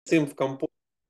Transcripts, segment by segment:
Им в компот.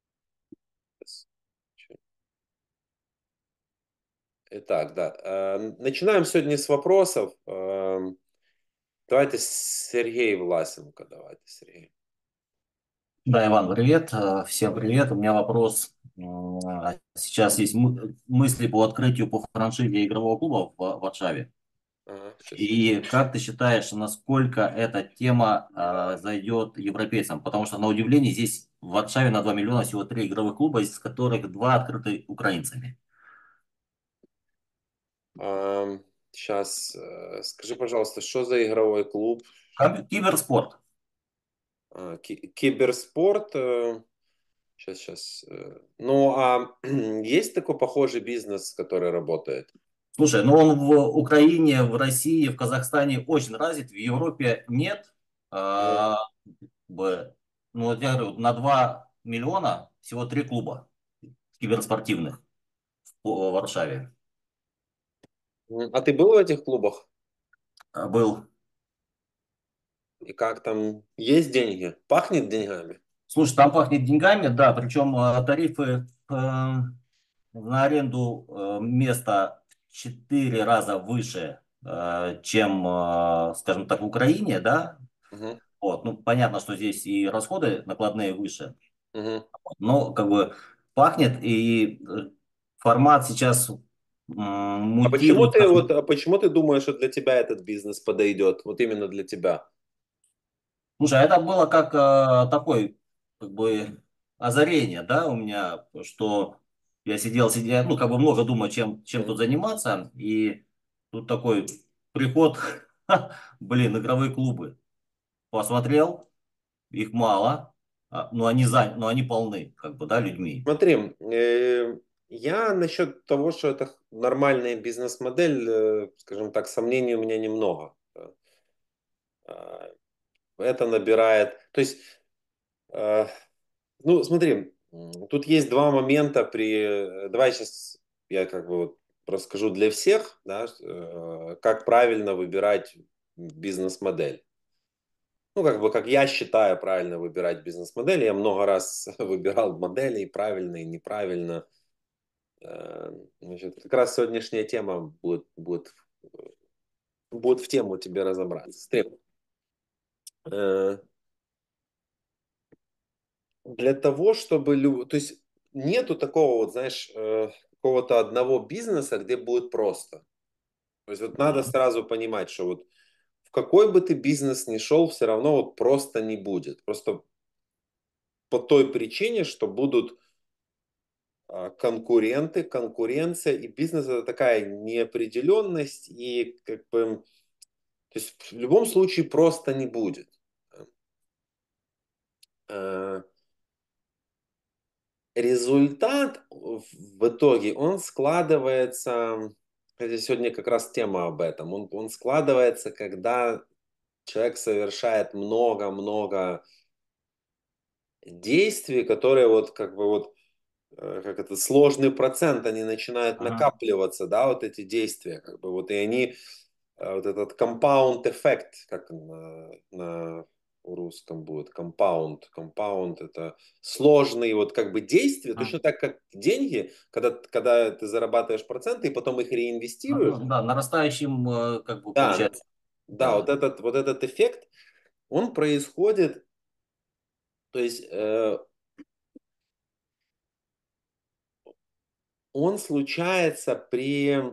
Итак, да. Начинаем сегодня с вопросов. Давайте Сергей Власенко. Давайте, Сергей. Да, Иван, привет. Всем привет. У меня вопрос. Сейчас есть мысли по открытию по франшизе игрового клуба в Варшаве. Ага, сейчас. И как ты считаешь, насколько эта тема зайдет европейцам? Потому что, на удивление, здесь в Варшаве на 2 миллиона всего 3 игровых клуба, из которых два открыты украинцами. Сейчас. Скажи, пожалуйста, что за игровой клуб? Киберспорт. Киберспорт. Сейчас. Ну, а есть такой похожий бизнес, который работает? Слушай, ну он в Украине, в России, в Казахстане очень развит, в Европе нет. Ага. А, ну, вот я говорю, на 2 миллиона всего 3 клуба киберспортивных в Варшаве. А ты был в этих клубах? Был. И как там? Есть деньги? Пахнет деньгами? Слушай, там пахнет деньгами, да, причем тарифы на аренду места в 4 раза выше, чем, скажем так, в Украине, да. Угу. Вот, ну, понятно, что здесь и расходы накладные выше, Угу. но как бы пахнет, и формат сейчас мутирует. А почему ты думаешь, что для тебя этот бизнес подойдет? Вот именно для тебя. Слушай, а это было как такой, как бы, озарение, да, у меня, что я сидел, ну, как бы много думаю, чем Мгм. тут заниматься, и тут такой приход, блин, игровые клубы. Посмотрел, их мало, но они полны, как бы, да, людьми. Смотри, я насчет того, что это нормальная бизнес-модель, скажем так, сомнений у меня немного. Это набирает, то есть, э, ну, смотри, тут есть два момента давай сейчас я как бы вот расскажу для всех, да, как правильно выбирать бизнес-модель. Ну, как бы, как я считаю правильно выбирать бизнес-модели. Я много раз выбирал модели, и правильно, и неправильно. Значит, как раз сегодняшняя тема будет в тему тебе разобраться. Смотри, э, для того, чтобы... То есть нету такого, вот, знаешь, какого-то одного бизнеса, где будет просто. То есть вот надо Мгм. сразу понимать, что вот в какой бы ты бизнес ни шел, все равно вот просто не будет. Просто по той причине, что будут конкуренты, конкуренция, и бизнес это такая неопределенность, и как бы, то есть в любом случае просто не будет. Э, Результат в итоге, он складывается, кстати, сегодня как раз тема об этом, он складывается, когда человек совершает много-много действий, которые вот как бы вот как это, сложный процент, они начинают Ага. накапливаться, да, вот эти действия, как бы вот, и они, вот этот compound эффект, как на русском будет, compound это сложные вот как бы действия, Ага. точно так, как деньги, когда ты зарабатываешь проценты и потом их реинвестируешь, Ну, да, нарастающим, как бы, да, получается, да, да. вот этот эффект, он происходит, то есть он случается при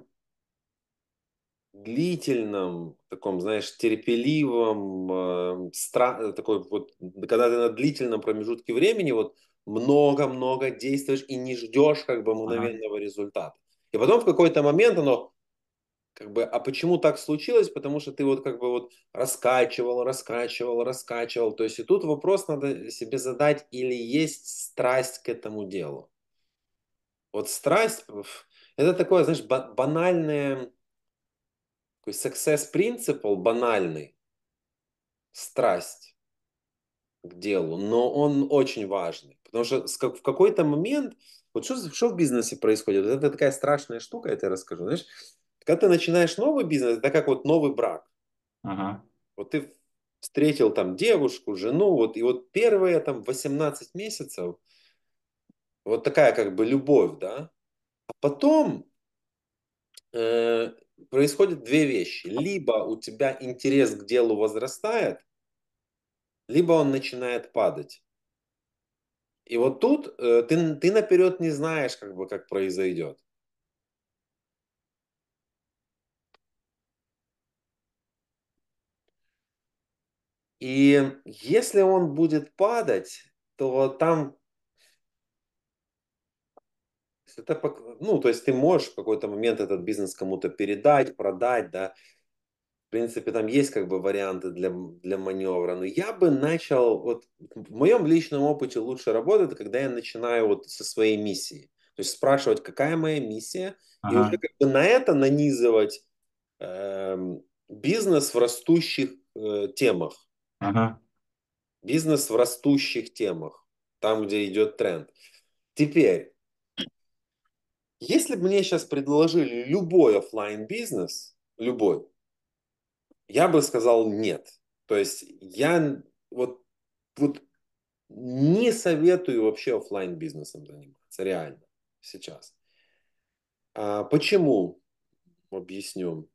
длительном, таком, знаешь, терпеливом, такой вот, когда ты на длительном промежутке времени вот много-много действуешь и не ждешь как бы Ага. мгновенного результата. И потом в какой-то момент оно как бы, а почему так случилось? Потому что ты вот как бы вот раскачивал. То есть и тут вопрос надо себе задать, или есть страсть к этому делу. Вот страсть, это такое, знаешь, банальное, такой success principle банальный, страсть к делу, но он очень важный. Потому что в какой-то момент, вот что в бизнесе происходит? Вот это такая страшная штука, я тебе расскажу. Знаешь, когда ты начинаешь новый бизнес, это как вот новый брак. Ага. Вот ты встретил там девушку, жену, вот, и вот первые там 18 месяцев, вот такая как бы любовь, да, а потом э, происходят две вещи. Либо у тебя интерес к делу возрастает, либо он начинает падать. И вот тут ты наперед не знаешь, как бы, как произойдет. И если он будет падать, то там, ну, то есть ты можешь в какой-то момент этот бизнес кому-то передать, продать, да. В принципе, там есть как бы варианты для маневра. Но я бы начал, вот в моем личном опыте лучше работает, когда я начинаю вот со своей миссии. То есть спрашивать, какая моя миссия, и уже Ага, как бы на это нанизывать бизнес в растущих темах. ага. Бизнес в растущих темах, там, где идет тренд. Теперь, если бы мне сейчас предложили любой оффлайн бизнес, любой, я бы сказал нет. То есть я вот не советую вообще оффлайн бизнесом заниматься, реально, сейчас. Почему? Объясню.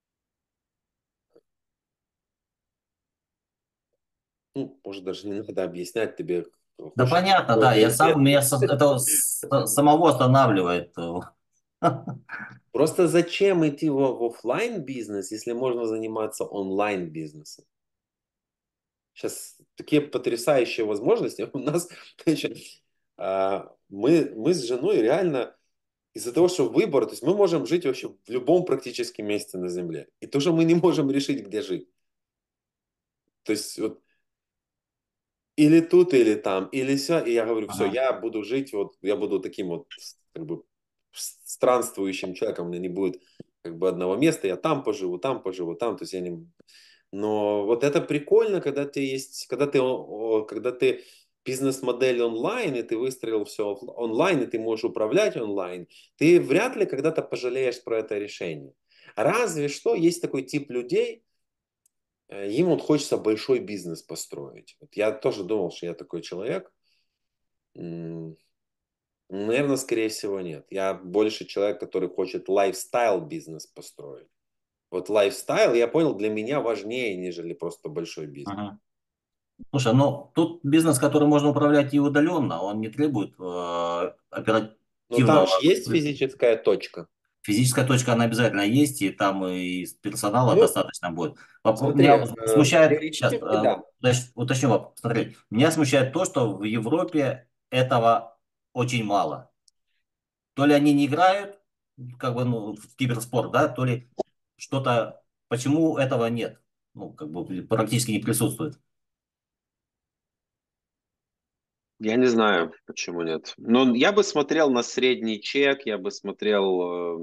Ну, может, даже не надо объяснять тебе, Да хочешь понятно, да, я сам, меня это самого останавливает. Просто зачем идти в оффлайн бизнес, если можно заниматься онлайн бизнесом? Сейчас такие потрясающие возможности. У нас, значит, мы с женой реально из-за того, что выбор, то есть мы можем жить вообще в любом практически месте на Земле. И то, что мы не можем решить, где жить. То есть вот или тут, или там, или все. И я говорю, все, Ага, я буду жить, вот я буду таким вот как бы странствующим человеком, у меня не будет как бы одного места, я там поживу, там поживу, там. То есть я не, но вот это прикольно, когда ты есть, когда ты бизнес-модель онлайн, и ты выстроил все онлайн, и ты можешь управлять онлайн, ты вряд ли когда-то пожалеешь про это решение. Разве что есть такой тип людей, им вот хочется большой бизнес построить. Вот я тоже думал, что я такой человек. Наверное, скорее всего, нет. Я больше человек, который хочет лайфстайл бизнес построить. Вот лайфстайл, я понял, для меня важнее, нежели просто большой бизнес. ага. Слушай, ну тут бизнес, который можно управлять и удаленно, он не требует Но там оперативного. же есть физическая точка. Физическая точка, она обязательно есть, и там и персонала Ну, достаточно будет. смотри, Меня смущает, сейчас теоретически, да. уточню, смотри, меня смущает то, что в Европе этого очень мало. То ли они не играют, как бы, ну, в киберспорт, да, то ли что-то, почему этого нет, ну, как бы практически не присутствует. Я не знаю, почему нет. Но я бы смотрел на средний чек, я бы смотрел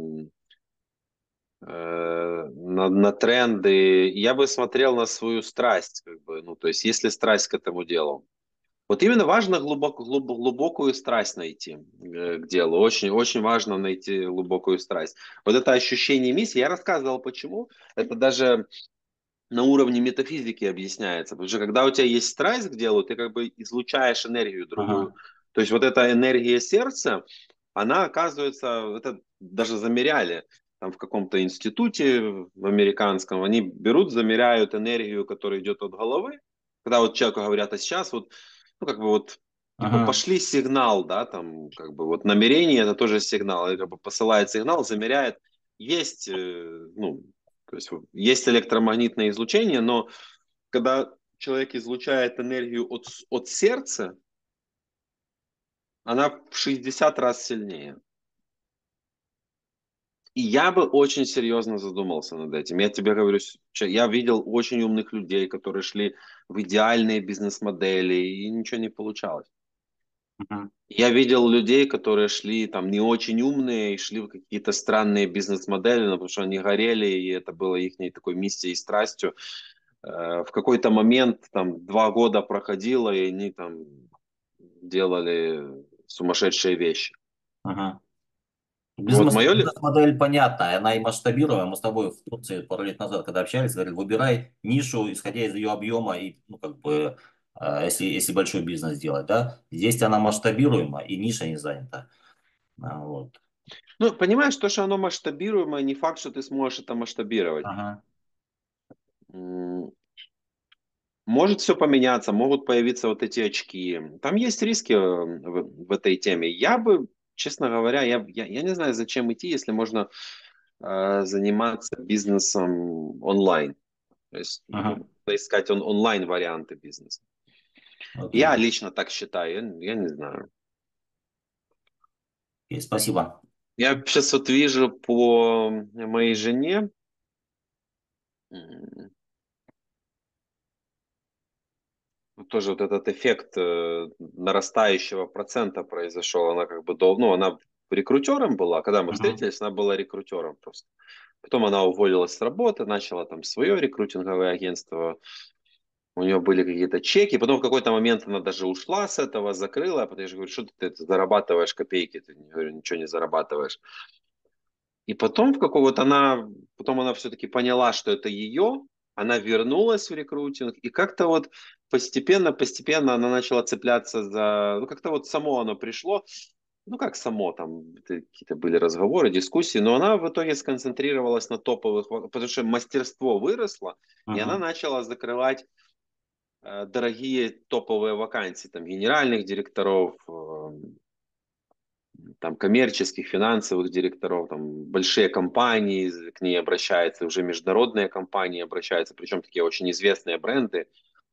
на тренды, я бы смотрел на свою страсть, как бы, ну, то есть, есть ли страсть к этому делу. Вот именно важно глубокую страсть найти к делу. Очень, очень важно найти глубокую страсть. Вот это ощущение миссии, я рассказывал, почему. Это даже на уровне метафизики объясняется. Потому что когда у тебя есть страсть к делу, ты как бы излучаешь энергию другую. Ага, То есть вот эта энергия сердца, она оказывается, это даже замеряли там в каком-то институте в американском, они берут, замеряют энергию, которая идет от головы. Когда вот человеку говорят, а сейчас вот, ну как бы вот, типа ага, пошли сигнал, да, там как бы вот намерение это тоже сигнал, и как бы посылает сигнал, замеряет, есть, ну, то есть вот есть электромагнитное излучение, но когда человек излучает энергию от сердца, она в 60 раз сильнее. И я бы очень серьезно задумался над этим. Я тебе говорю, я видел очень умных людей, которые шли в идеальные бизнес-модели, и ничего не получалось. ага, Я видел людей, которые шли там не очень умные и шли в какие-то странные бизнес-модели, но потому что они горели, и это было их такой миссией и страстью. В какой-то момент там 2 года проходило, и они там делали сумасшедшие вещи. ага. Вот мое ли? Бизнес-модель понятна, она и масштабируемая. Мы с тобой в Турции пару лет назад, когда общались, говорили, выбирай нишу, исходя из ее объема, и, ну, как бы, если большой бизнес делать, да. Здесь она масштабируема, и ниша не занята. Вот. Ну, понимаешь, то, что оно масштабируемое, не факт, что ты сможешь это масштабировать. Ага, М, Может все поменяться, могут появиться вот эти очки. Там есть риски в этой теме. Я бы, честно говоря, я не знаю, зачем идти, если можно заниматься бизнесом онлайн. То есть ага, искать онлайн варианты бизнеса. окей. Я лично так считаю, я не знаю. Окей, спасибо. Я сейчас вот вижу по моей жене, м, вот тоже вот этот эффект нарастающего процента произошел. Она как бы ну, она рекрутером была, когда мы Ага, встретились, она была рекрутером просто. Потом она уволилась с работы, начала там свое рекрутинговое агентство. У нее были какие-то чеки, потом в какой-то момент она даже ушла с этого, закрыла, потому что я же говорю, что ты зарабатываешь копейки, ты говорю, ничего не зарабатываешь. И потом потом она все-таки поняла, что это ее, она вернулась в рекрутинг, и как-то вот постепенно она начала цепляться за, ну как-то вот само оно пришло, ну как само, там какие-то были разговоры, дискуссии, но она в итоге сконцентрировалась на топовых, потому что мастерство выросло, и она ага, начала закрывать дорогие топовые вакансии, там генеральных директоров, там коммерческих, финансовых директоров, там большие компании к ней обращаются, уже международные компании обращаются, причем такие очень известные бренды.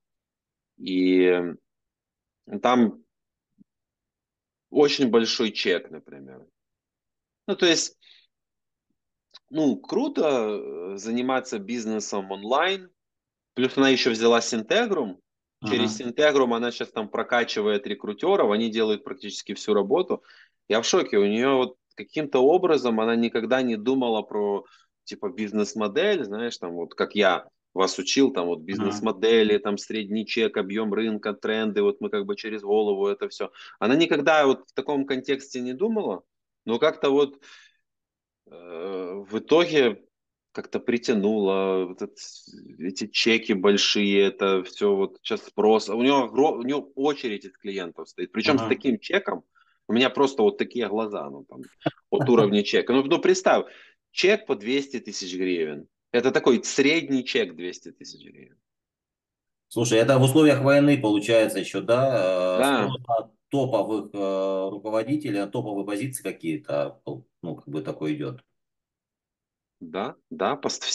И там очень большой чек, например. Ну, то есть, ну, круто заниматься бизнесом онлайн. Плюс она еще взяла Синтегрум. Через ага, Синтегрум она сейчас там прокачивает рекрутеров, они делают практически всю работу. Я в шоке. У нее вот каким-то образом она никогда не думала про типа бизнес-модель, знаешь, там вот как я вас учил, там вот ага, бизнес-модели, там средний чек, объем рынка, тренды, вот мы как бы через голову это все. Она никогда вот в таком контексте не думала, но как-то вот в итоге как-то притянуло вот эти чеки большие, это все вот сейчас спрос. У него очередь из клиентов стоит. Причем с ага. таким чеком у меня просто вот такие глаза, ну там, от уровня чека. Ну представь, чек по 200 тысяч гривен. Это такой средний чек 200 тысяч гривен. Слушай, это в условиях войны получается еще, да, Да, спрос на топовых руководителей, на топовые позиции какие-то, ну, как бы такой идет. да, да,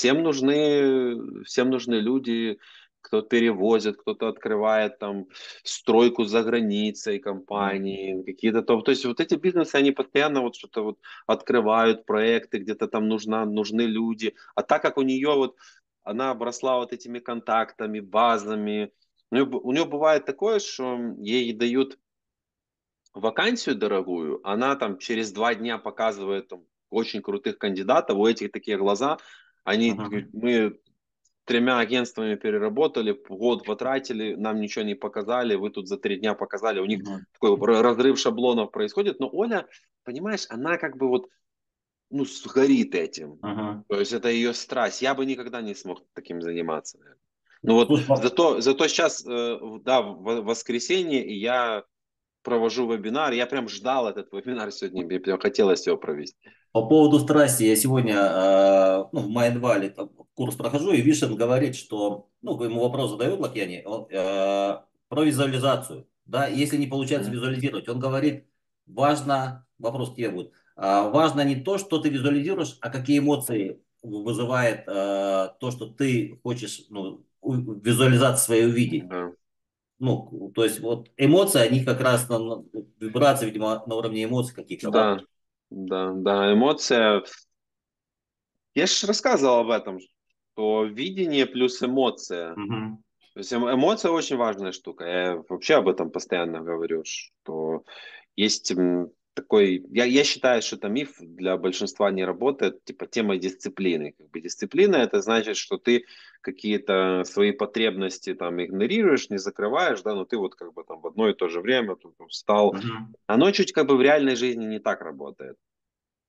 всем нужны люди, кто перевозит, кто-то открывает там стройку за границей Мгм. компании, какие-то то есть вот эти бизнесы, они постоянно вот что-то вот открывают проекты, где-то там нужны люди, а так как у нее вот, она обросла вот этими контактами, базами, у нее бывает такое, что ей дают вакансию дорогую, она там через 2 дня показывает там очень крутых кандидатов, у этих такие глаза, они говорят, Мгм. мы 3 агентствами переработали, год потратили, нам ничего не показали, вы тут за 3 дня показали, у них Мгм. такой разрыв шаблонов происходит, но Оля, понимаешь, она как бы вот, ну, сгорит этим, Мгм. то есть это ее страсть, я бы никогда не смог таким заниматься, наверное. Ну вот Слушай, зато сейчас, да, в воскресенье, и я провожу вебинар. Я прям ждал этот вебинар сегодня, мне прям хотелось его провести. по поводу страсти, я сегодня ну, в Майндвале курс прохожу, и Вишен говорит, что, ну, ему вопрос задает Лакьяни, про визуализацию, да, если не получается Мгм. визуализировать, он говорит, важно, вопрос к тебе будет, важно не то, что ты визуализируешь, а какие эмоции вызывает то, что ты хочешь, ну, визуализации своей увидеть. Да, Ну, то есть вот эмоции, они как раз вибрации, видимо, на уровне эмоций каких-то, да? да, да, эмоция. Я же рассказывал об этом, что видение плюс эмоция. Мгм. То есть эмоция очень важная штука. Я вообще об этом постоянно говорю, что есть такой, я считаю, что это миф для большинства не работает, типа тема дисциплины. Как бы дисциплина это значит, что ты какие-то свои потребности там игнорируешь, не закрываешь, да, но ты вот как бы там в одно и то же время тут встал. Мгм. Оно чуть как бы в реальной жизни не так работает.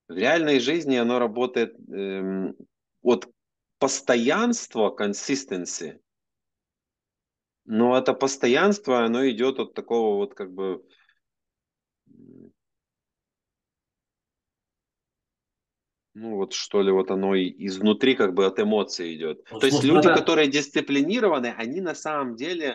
В реальной жизни оно работает от постоянства, consistency, но это постоянство, оно идет от такого вот как бы, ну вот что ли, вот оно изнутри как бы от эмоций идет. Ну, То есть слушай, ну люди, это, которые дисциплинированы, они на самом деле,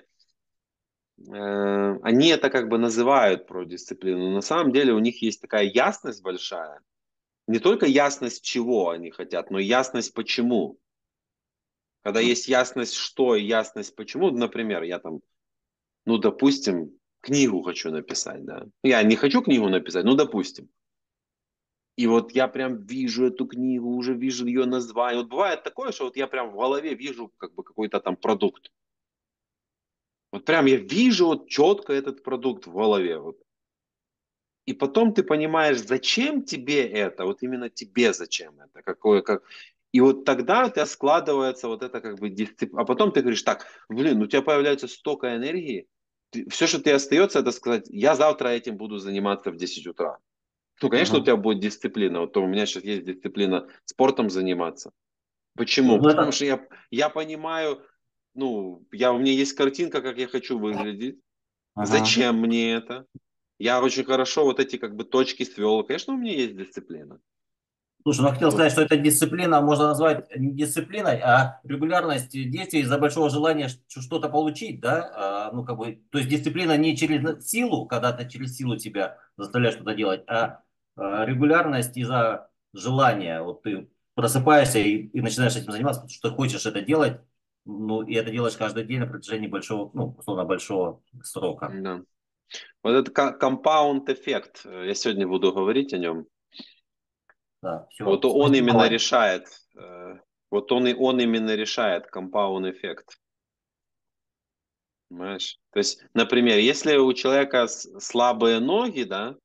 они это как бы называют про дисциплину, но на самом деле у них есть такая ясность большая. Не только ясность, чего они хотят, но и ясность, почему. Когда есть ясность, что и ясность, почему, например, я там, ну, допустим, книгу хочу написать, да. Я не хочу книгу написать, ну, допустим. И вот я прям вижу эту книгу, уже вижу ее название. Вот бывает такое, что вот я прям в голове вижу как бы какой-то там продукт. Вот прям я вижу вот четко этот продукт в голове. Вот. И потом ты понимаешь, зачем тебе это, вот именно тебе зачем это, какое, как... И вот тогда у тебя складывается вот это как бы дисциплина. А потом ты говоришь, так, блин, у тебя появляется столько энергии, все, что тебе остается, это сказать, я завтра этим буду заниматься в 10 утра. Ну, конечно, у ага. тебя будет дисциплина. Вот у меня сейчас есть дисциплина спортом заниматься. Почему? Ну, Потому это, что я понимаю, ну, у меня есть картинка, как я хочу выглядеть. ага. Зачем мне это? Я очень хорошо вот эти как бы точки свел. Конечно, у меня есть дисциплина. Слушай, ну хотел Вот, сказать, что эта дисциплина можно назвать не дисциплиной, а регулярность действий из-за большого желания что-то получить, да? Ну, как бы, то есть дисциплина не через силу, когда ты через силу тебя заставляешь что-то делать, регулярность из-за желания. Вот ты просыпаешься и начинаешь этим заниматься, потому что ты хочешь это делать, ну, и это делаешь каждый день на протяжении большого, ну, условно, большого срока. да. Вот этот компаунд эффект, я сегодня буду говорить о нем. Да, Вот все. он Спасибо, именно Вань. решает, вот он именно решает компаунд эффект. Понимаешь? То есть, например, если у человека слабые ноги, да,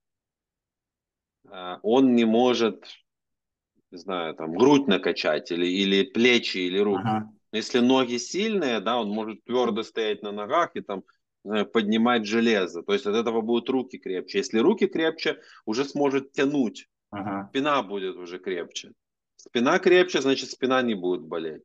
он не может, не знаю, там, грудь накачать или плечи, или руки. Ага, Если ноги сильные, да, он может твердо стоять на ногах и там поднимать железо. То есть от этого будут руки крепче. Если руки крепче, уже сможет тянуть. ага, Спина будет уже крепче. Спина крепче, значит спина не будет болеть.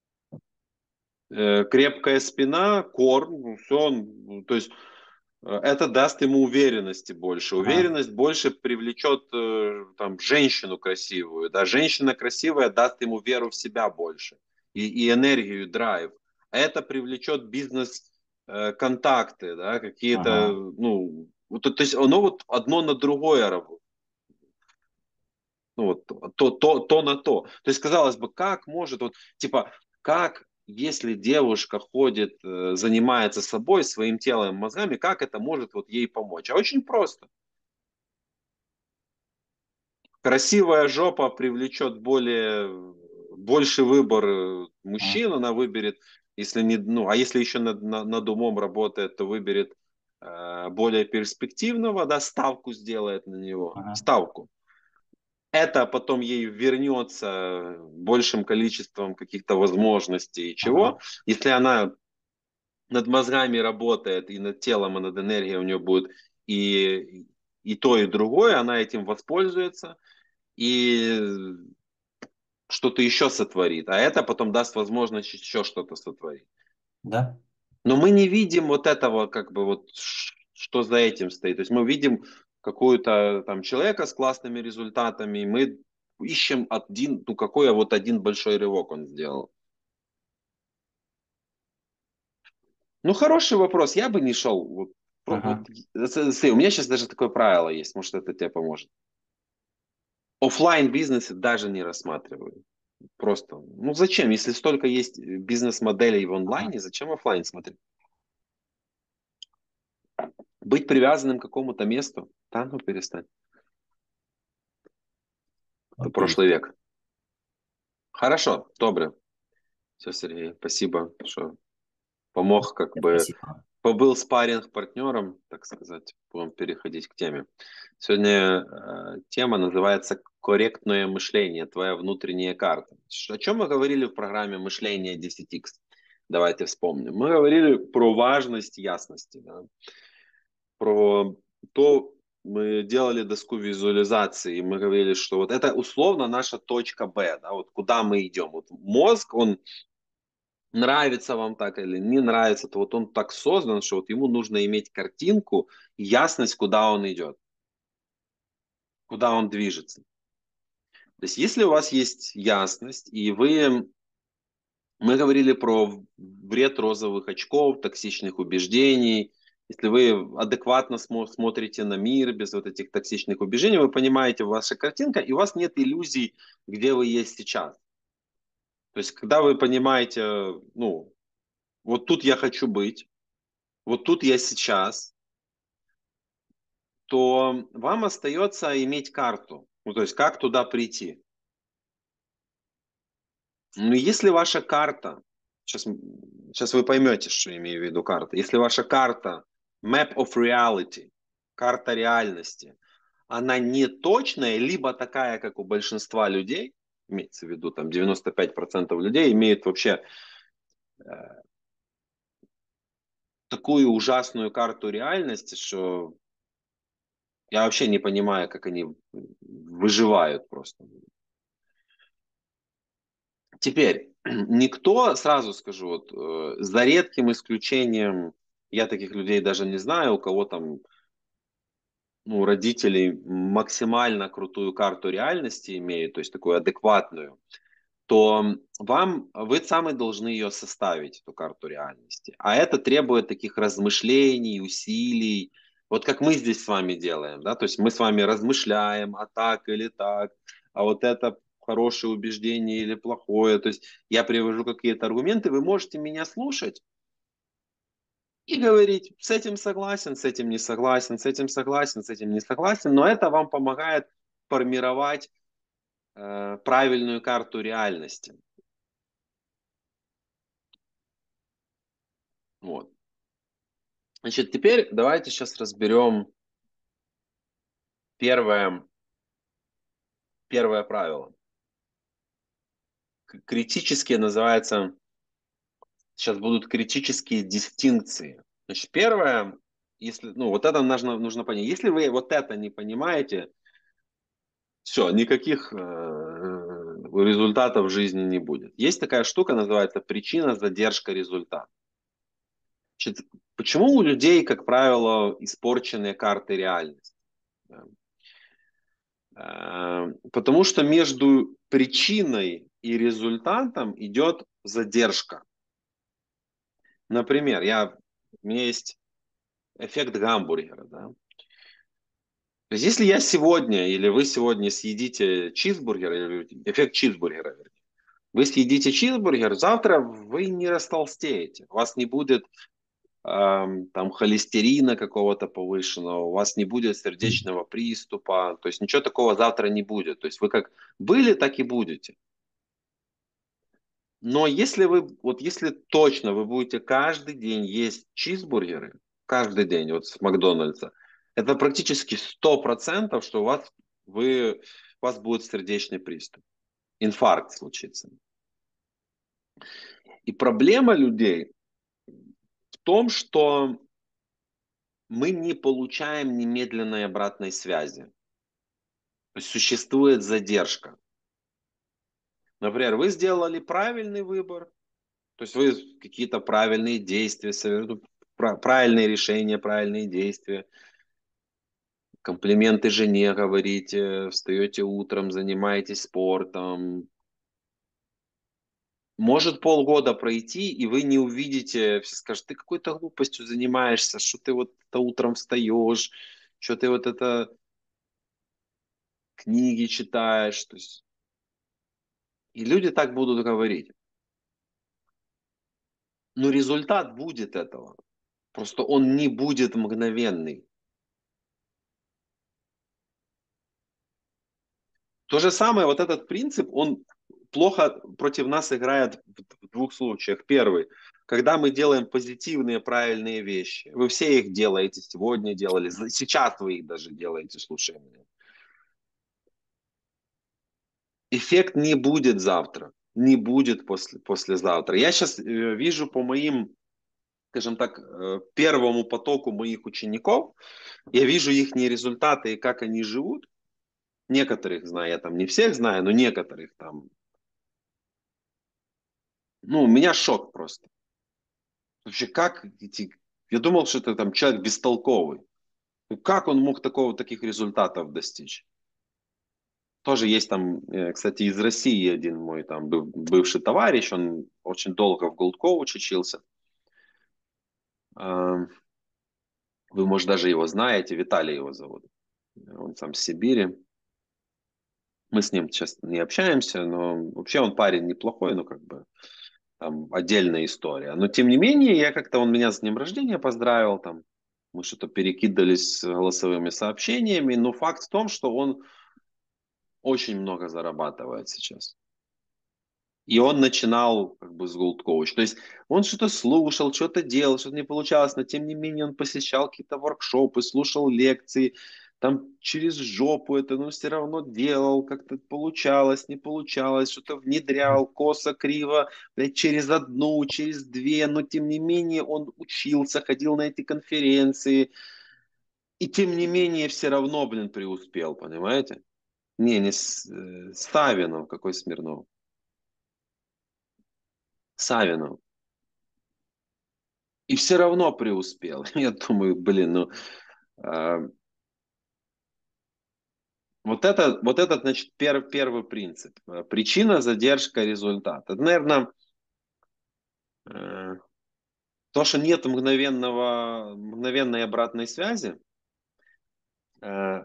Крепкая спина, кор, ну, все, то есть это даст ему уверенности больше. ага, Уверенность больше привлечет там, женщину красивую. Да? Женщина красивая даст ему веру в себя больше. И энергию, и драйв. А это привлечет бизнес-контакты, да? Какие-то, ага, ну, то есть оно вот одно на другое работает. Ну, вот, то на то. То есть, казалось бы, как может, вот, типа, как, если девушка ходит, занимается собой, своим телом, мозгами, как это может вот ей помочь? А очень просто. Красивая жопа привлечет больше выбор ага, мужчин, она выберет, если не, ну, а если еще над умом работает, то выберет более перспективного, да, ставку сделает на него, ага, ставку. Это потом ей вернется большим количеством каких-то возможностей и чего. ага, Если она над мозгами работает и над телом, и над энергией у нее будет и то, и другое, она этим воспользуется и что-то еще сотворит. А это потом даст возможность еще что-то сотворить. да, Но мы не видим вот этого, как бы вот, что за этим стоит. То есть мы видим какую-то там человека с классными результатами, и мы ищем один, ну какой вот один большой рывок он сделал. Ну, хороший вопрос. Я бы не шел. Вот, ага, смотри, у меня сейчас даже такое правило есть, может, это тебе поможет. Оффлайн бизнесы даже не рассматриваю. Просто, ну зачем? Если столько есть бизнес-моделей в ага, онлайне, зачем оффлайн смотреть? Быть привязанным к какому-то месту? Да, ну перестань. Это окей, прошлый век. Хорошо, добре. Все, Сергей, спасибо, что помог, как бы спасибо. побыл спарринг-партнером, так сказать. Будем переходить к теме. Сегодня тема называется «Корректное мышление. Твоя внутренняя карта». О чем мы говорили в программе «Мышление 10X»? Давайте вспомним. Мы говорили про важность ясности, да? Про то, мы делали доску визуализации, и мы говорили, что вот это условно наша точка Б, да, вот куда мы идем. Вот мозг, он нравится вам так или не нравится, то вот он так создан, что вот ему нужно иметь картинку, ясность, куда он идет, куда он движется. То есть если у вас есть ясность, и мы говорили про вред розовых очков, токсичных убеждений. Если вы адекватно смотрите на мир без вот этих токсичных убеждений, вы понимаете ваша картинка, и у вас нет иллюзий, где вы есть сейчас. То есть, когда вы понимаете, ну, вот тут я хочу быть, вот тут я сейчас, то вам остается иметь карту. Ну, то есть, как туда прийти. Но если ваша карта, сейчас вы поймете, что я имею в виду карта. Если ваша карта, map of reality, карта реальности, она не точная, либо такая, как у большинства людей, имеется в виду, там 95% людей имеют вообще такую ужасную карту реальности, что я вообще не понимаю, как они выживают просто. Теперь, никто, сразу скажу, вот, за редким исключением, я таких людей даже не знаю, у кого там, ну, родители максимально крутую карту реальности имеют, то есть такую адекватную, то вы сами должны ее составить, эту карту реальности. А это требует таких размышлений, усилий, вот как мы здесь с вами делаем, да, то есть мы с вами размышляем, а так или так, а вот это хорошее убеждение или плохое, то есть я привожу какие-то аргументы, вы можете меня слушать и говорить, с этим согласен, с этим не согласен, с этим согласен, с этим не согласен, но это вам помогает формировать правильную карту реальности. Вот. Значит, теперь давайте сейчас разберем первое, первое правило. Критические называется, сейчас будут критические дистинкции. Значит, первое, если, ну, вот это нужно понять. Если вы вот это не понимаете, все, никаких результатов в жизни не будет. Есть такая штука, называется причина, задержка, результат. Значит, почему у людей, как правило, испорченные карты реальности? Да? Потому что между причиной и результатом идет задержка. Например, у меня есть эффект гамбургера. Да? То есть, если я сегодня или вы сегодня съедите чизбургер, или эффект чизбургера, вернее, вы съедите чизбургер, завтра вы не растолстеете. У вас не будет там холестерина какого-то повышенного, у вас не будет сердечного приступа, то есть ничего такого завтра не будет. То есть вы как были, так и будете. Но если точно вы будете каждый день есть чизбургеры, каждый день вот с Макдональдса, это практически 100%, что у вас будет сердечный приступ, инфаркт случится. И проблема людей в том, что мы не получаем немедленной обратной связи. То есть существует задержка. Например, вы сделали правильный выбор, то есть вы какие-то правильные действия, правильные решения, правильные действия, комплименты жене говорите, встаете утром, занимаетесь спортом. Может полгода пройти, и вы не увидите, все скажут, ты какой-то глупостью занимаешься, что ты вот это утром встаешь, что ты вот это книги читаешь. То есть, и люди так будут говорить. Но результат будет этого. Просто он не будет мгновенный. То же самое, вот этот принцип, он плохо против нас играет в двух случаях. Первый, когда мы делаем позитивные, правильные вещи. Вы все их делаете сегодня, делали, сейчас вы их даже делаете, слушай меня. Эффект не будет завтра, не будет послезавтра. Я сейчас вижу по моим скажем так, первому потоку моих учеников, я вижу их результаты и как они живут. Некоторых знаю, я там не всех знаю, но некоторых там. Ну, у меня шок просто. Вообще, как эти... Я думал, что это там человек бестолковый. Ну, как он мог таких результатов достичь? Тоже есть там, кстати, из России один мой там бывший товарищ, он очень долго в Gold Coach учился. А, вы, может, даже его знаете, Виталий его зовут. Он сам с Сибири. Мы с ним сейчас не общаемся, но вообще он парень неплохой, но как бы там отдельная история. Но тем не менее, он меня с днем рождения поздравил, там, мы что-то перекидывались голосовыми сообщениями, но факт в том, что он очень много зарабатывает сейчас. И он начинал как бы с Gold Coach. То есть он что-то слушал, что-то делал, что-то не получалось, но тем не менее он посещал какие-то воркшопы, слушал лекции, там через жопу это, но все равно делал, как-то получалось, не получалось, что-то внедрял, косо, криво, блядь, через одну, через две, но тем не менее он учился, ходил на эти конференции, и тем не менее все равно, блин, преуспел, понимаете? Не Савинов, какой Смирнов? Савинов. И все равно преуспел. Я думаю, блин, ну э, вот этот, значит, первый принцип. Причина, задержка, результат. Это, наверное, э, то, что нет мгновенной обратной связи. Э,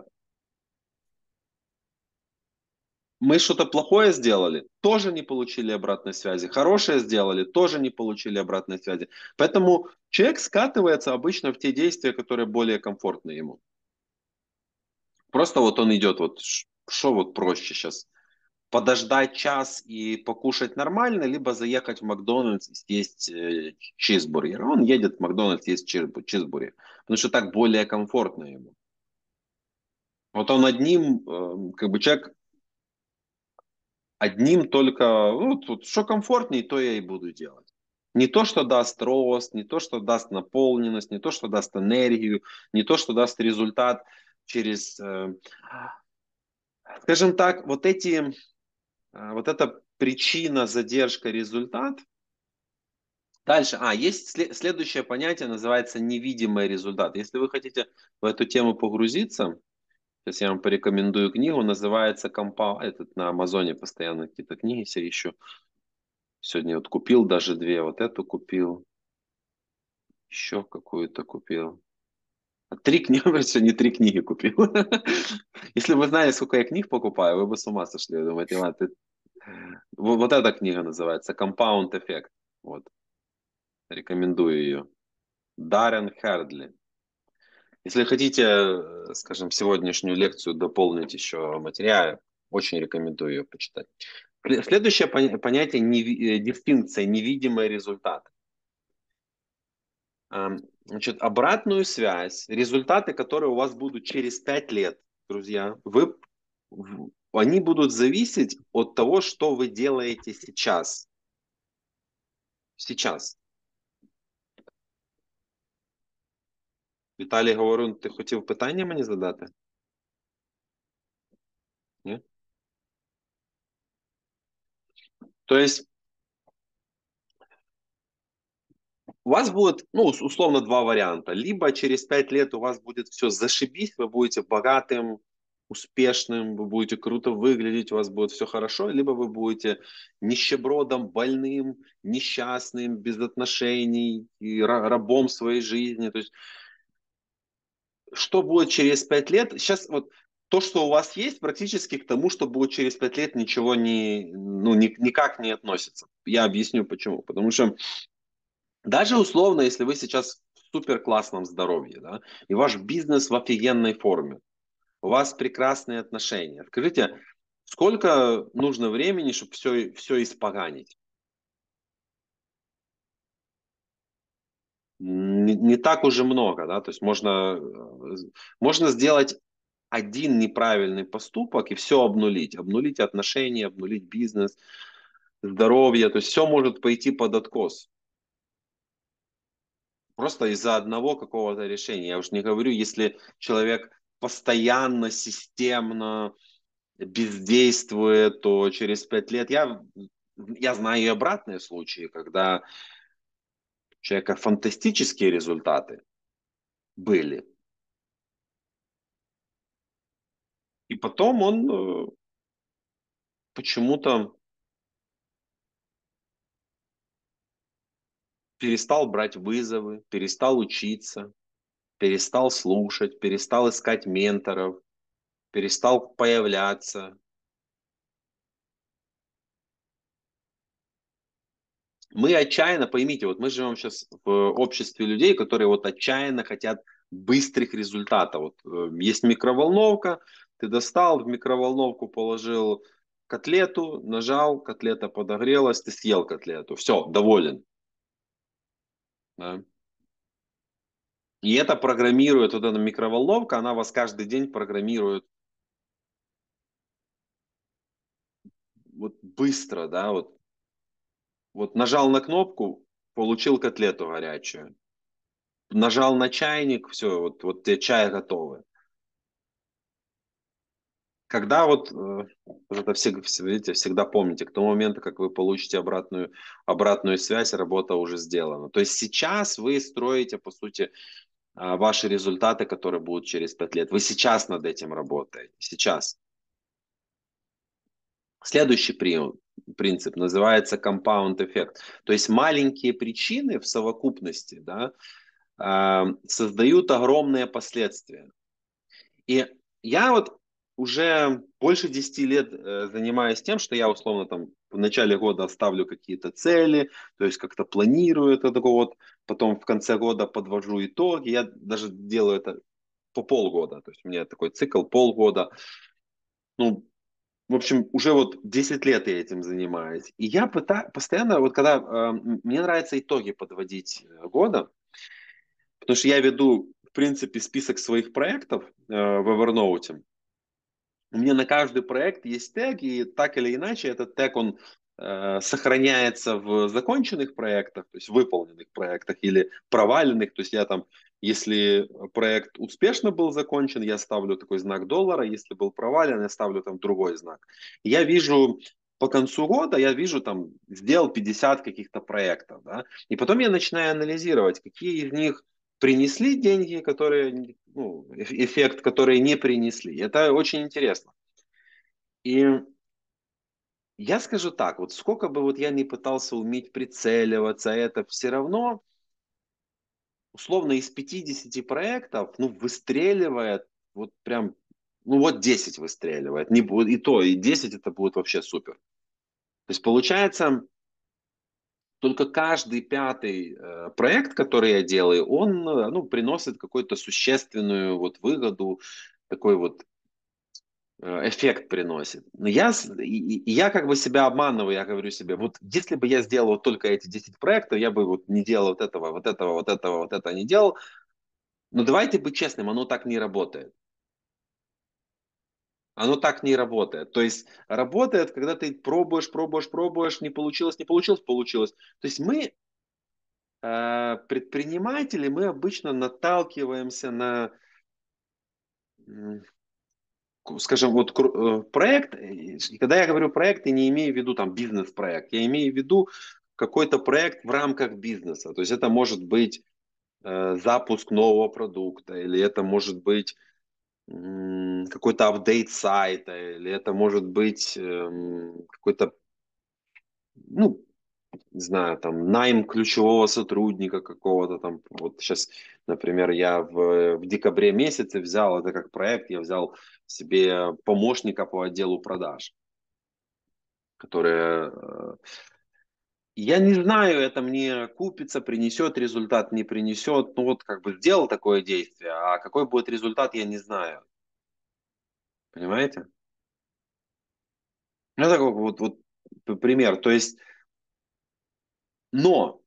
мы что-то плохое сделали, тоже не получили обратной связи. Хорошее сделали, тоже не получили обратной связи. Поэтому человек скатывается обычно в те действия, которые более комфортны ему. Просто вот он идет, вот что вот проще сейчас, подождать час и покушать нормально, либо заехать в Макдональдс и съесть чизбургер. Он едет в Макдональдс есть чизбургер, потому что так более комфортно ему. Вот он как бы человек одним только, ну, тут что комфортнее, то я и буду делать. Не то, что даст рост, не то, что даст наполненность, не то, что даст энергию, не то, что даст результат через, скажем так, вот эта причина, задержка, результат. Дальше, есть следующее понятие, называется невидимый результат. Если вы хотите в эту тему погрузиться, сейчас я вам порекомендую книгу, называется Компаунд, этот на Амазоне постоянно какие-то книги себе ищу. Сегодня вот купил даже две, вот эту купил, еще какую-то купил. Три книги, сегодня три книги купил. Если бы вы знали, сколько я книг покупаю, вы бы с ума сошли. Вы думаете, вот эта книга называется Compound Effect. Вот, рекомендую ее. Даррен Хердли. Если хотите, скажем, сегодняшнюю лекцию дополнить еще материалом, очень рекомендую ее почитать. Следующее понятие дистинкция, невидимый результат. Значит, обратную связь, результаты, которые у вас будут через 5 лет, друзья, они будут зависеть от того, что вы делаете сейчас. Сейчас. Віталій говорю, ти хотів питання мені задати? Ні? То есть у вас будет, ну, условно, два варианта. Либо через 5 лет у вас будет все зашибись, вы будете богатым, успешным, вы будете круто выглядеть, у вас будет все хорошо, либо вы будете нищебродом, больным, несчастным, без отношений, и рабом своей жизни. То есть, что будет через 5 лет? Сейчас вот то, что у вас есть, практически к тому, что будет через 5 лет, ничего никак не относится. Я объясню почему. Потому что даже условно, если вы сейчас в супер классном здоровье, да, и ваш бизнес в офигенной форме, у вас прекрасные отношения, скажите, сколько нужно времени, чтобы все испоганить? Не так уже много, да, то есть можно сделать один неправильный поступок и все обнулить. Обнулить отношения, обнулить бизнес, здоровье, то есть все может пойти под откос. Просто из-за одного какого-то решения. Я уж не говорю, если человек постоянно, системно бездействует, то через 5 лет я знаю и обратные случаи, когда у человека фантастические результаты были. И потом он почему-то перестал брать вызовы, перестал учиться, перестал слушать, перестал искать менторов, перестал появляться. Мы отчаянно, поймите, вот мы живем сейчас в обществе людей, которые вот отчаянно хотят быстрых результатов. Вот, есть микроволновка, ты достал, в микроволновку положил котлету, нажал, котлета подогрелась, ты съел котлету. Все, доволен. Да? И это программирует, вот эта микроволновка, она вас каждый день программирует вот быстро, да, вот нажал на кнопку, получил котлету горячую. Нажал на чайник, все, вот тебе чай готовый. Когда это всегда, видите, всегда помните, к тому моменту, как вы получите обратную связь, работа уже сделана. То есть сейчас вы строите, по сути, ваши результаты, которые будут через 5 лет. Вы сейчас над этим работаете. Сейчас. Следующий принцип называется compound эффект. То есть маленькие причины в совокупности, да, создают огромные последствия. И я вот уже больше 10 лет занимаюсь тем, что я условно там в начале года ставлю какие-то цели, то есть как-то планирую это такое вот, потом в конце года подвожу итоги. Я даже делаю это по полгода, то есть у меня такой цикл полгода. Ну, в общем, уже вот 10 лет я этим занимаюсь. И я постоянно, вот когда мне нравится итоги подводить года, потому что я веду, в принципе, список своих проектов в Evernote. У меня на каждый проект есть тег, и так или иначе этот тег, он сохраняется в законченных проектах, то есть выполненных проектах или проваленных. То есть я там, если проект успешно был закончен, я ставлю такой знак доллара, если был провален, я ставлю там другой знак. Я вижу по концу года, я вижу там, сделал 50 каких-то проектов, да, и потом я начинаю анализировать, какие из них принесли деньги, которые, ну, эффект, которые не принесли. Это очень интересно. И я скажу так, вот сколько бы вот я ни пытался уметь прицеливаться, это все равно, условно, из 50 проектов, ну, выстреливает, вот прям, ну, вот 10 выстреливает. Не, и то, и 10 это будет вообще супер. То есть получается, только каждый пятый проект, который я делаю, он, ну, приносит какую-то существенную вот выгоду, такой вот эффект приносит. Но я как бы себя обманываю, я говорю себе, вот если бы я сделал вот только эти 10 проектов, я бы вот не делал вот этого, вот этого, вот этого, вот это не делал. Но давайте быть честным, оно так не работает. Оно так не работает. То есть работает, когда ты пробуешь, пробуешь, пробуешь, не получилось, не получилось, получилось. То есть мы, предприниматели, мы обычно наталкиваемся на, скажем, вот проект, и когда я говорю проект, я не имею в виду там бизнес-проект, я имею в виду какой-то проект в рамках бизнеса. То есть это может быть запуск нового продукта, или это может быть какой-то апдейт сайта, или это может быть какой-то, ну, не знаю, там, найм ключевого сотрудника какого-то там. Вот сейчас, например, я в декабре месяце взял, это как проект, я взял себе помощника по отделу продаж, который, я не знаю, это мне купится, принесет результат, не принесет. Ну вот как бы сделал такое действие, а какой будет результат, я не знаю. Понимаете? Ну, такой вот пример. То есть, но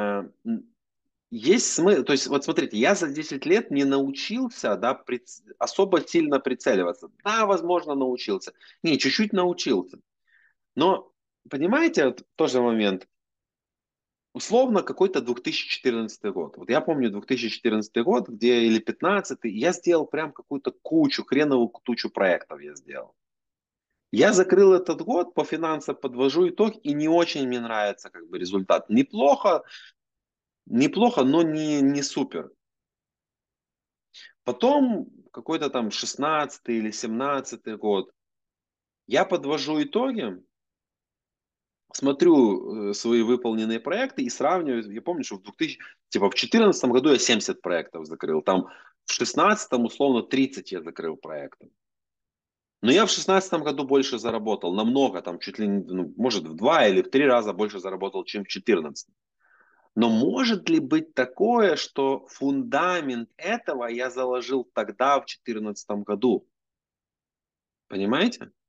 есть смысл, то есть, вот смотрите, я за 10 лет не научился, да, особо сильно прицеливаться. Да, возможно, научился. Не, чуть-чуть научился. Но, понимаете, вот тоже момент. условно какой-то 2014 год. Вот я помню 2014 год, где или 15, я сделал прям какую-то кучу, хреновую тучу проектов я сделал. Я закрыл этот год, по финансам подвожу итог, и не очень мне нравится как бы результат. Неплохо, неплохо, но не супер. Потом какой-то там 16 или 17 год, я подвожу итоги, смотрю свои выполненные проекты и сравниваю. Я помню, что типа в 2014 году я 70 проектов закрыл, там в 2016 условно 30 я закрыл проектов. Но я в 2016 году больше заработал, намного, там чуть ли не, ну, может в 2 или в 3 раза больше заработал, чем в 2014. Но может ли быть такое, что фундамент этого я заложил тогда, в 2014 году? Понимаете?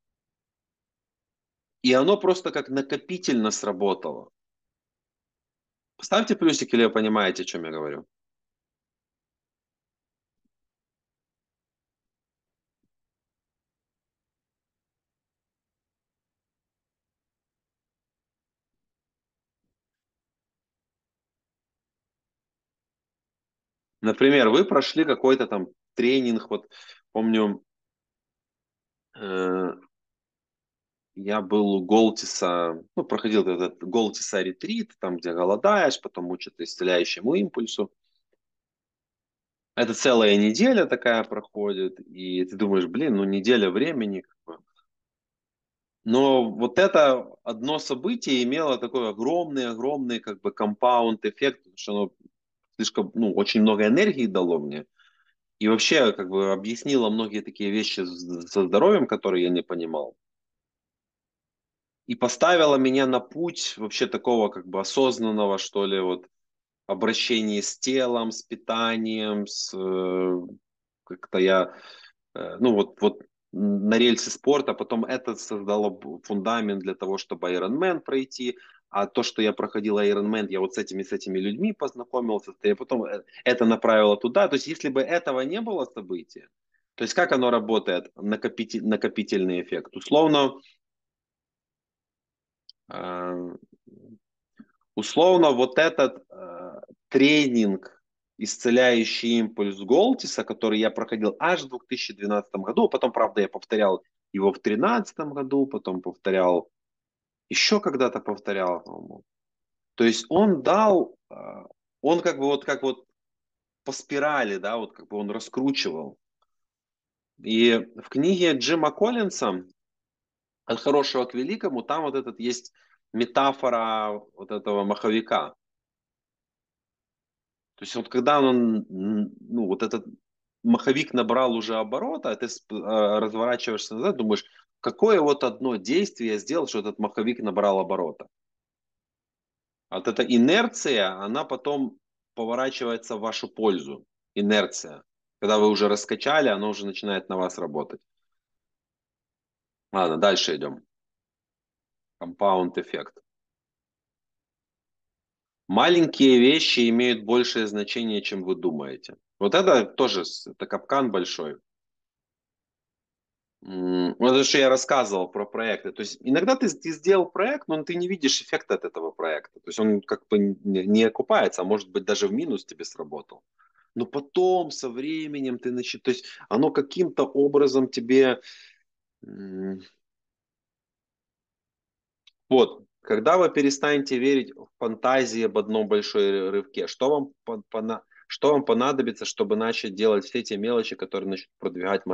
И оно просто как накопительно сработало. Ставьте плюсик, или вы понимаете, о чем я говорю. Например, вы прошли какой-то там тренинг, вот помню, э, я был у Голтиса, ну, проходил этот Голтиса ретрит, там, где голодаешь, потом учат исцеляющему импульсу. Это целая неделя такая проходит, и ты думаешь, блин, ну неделя времени, как бы. Но вот это одно событие имело такой огромный как бы компаунд эффект, потому что оно слишком, ну, очень много энергии дало мне. И вообще, как бы объяснила многие такие вещи со здоровьем, которые я не понимал. И поставила меня на путь вообще такого как бы осознанного, что ли, вот обращения с телом, с питанием, как-то я, ну вот на рельсы спорта, потом это создало фундамент для того, чтобы Ironman пройти, а то, что я проходил Ironman, я вот с этими людьми познакомился, и потом это направило туда. То есть, если бы этого не было события, то есть как оно работает, накопительный эффект? Э, условно вот этот тренинг «Исцеляющий импульс» Голтиса, который я проходил аж в 2012 году, потом, правда, я повторял его в 2013 году, потом повторял, еще когда-то повторял, по-моему. То есть он дал, он как вот по спирали, да, вот как бы он раскручивал. И в книге Джима Коллинса «От хорошего к великому» там вот этот есть метафора вот этого маховика. То есть вот когда он, ну, вот этот маховик набрал уже оборота, ты разворачиваешься назад, думаешь, какое вот одно действие я сделал, что этот маховик набрал оборота. А вот эта инерция, она потом поворачивается в вашу пользу. Инерция. Когда вы уже раскачали, она уже начинает на вас работать. Ладно, дальше идем. Компаунд эффект. Маленькие вещи имеют большее значение, чем вы думаете. Вот это тоже это капкан большой. Вот это что я рассказывал про проекты. То есть иногда ты сделал проект, но ты не видишь эффекта от этого проекта. То есть он как бы не окупается, а может быть даже в минус тебе сработал. Но потом со временем ты начинаешь, то есть оно каким-то образом тебе... Вот, когда вы перестанете верить в фантазии об одном большой рывке, что вам понадобится, чтобы начать делать все те мелочи, которые начнут продвигать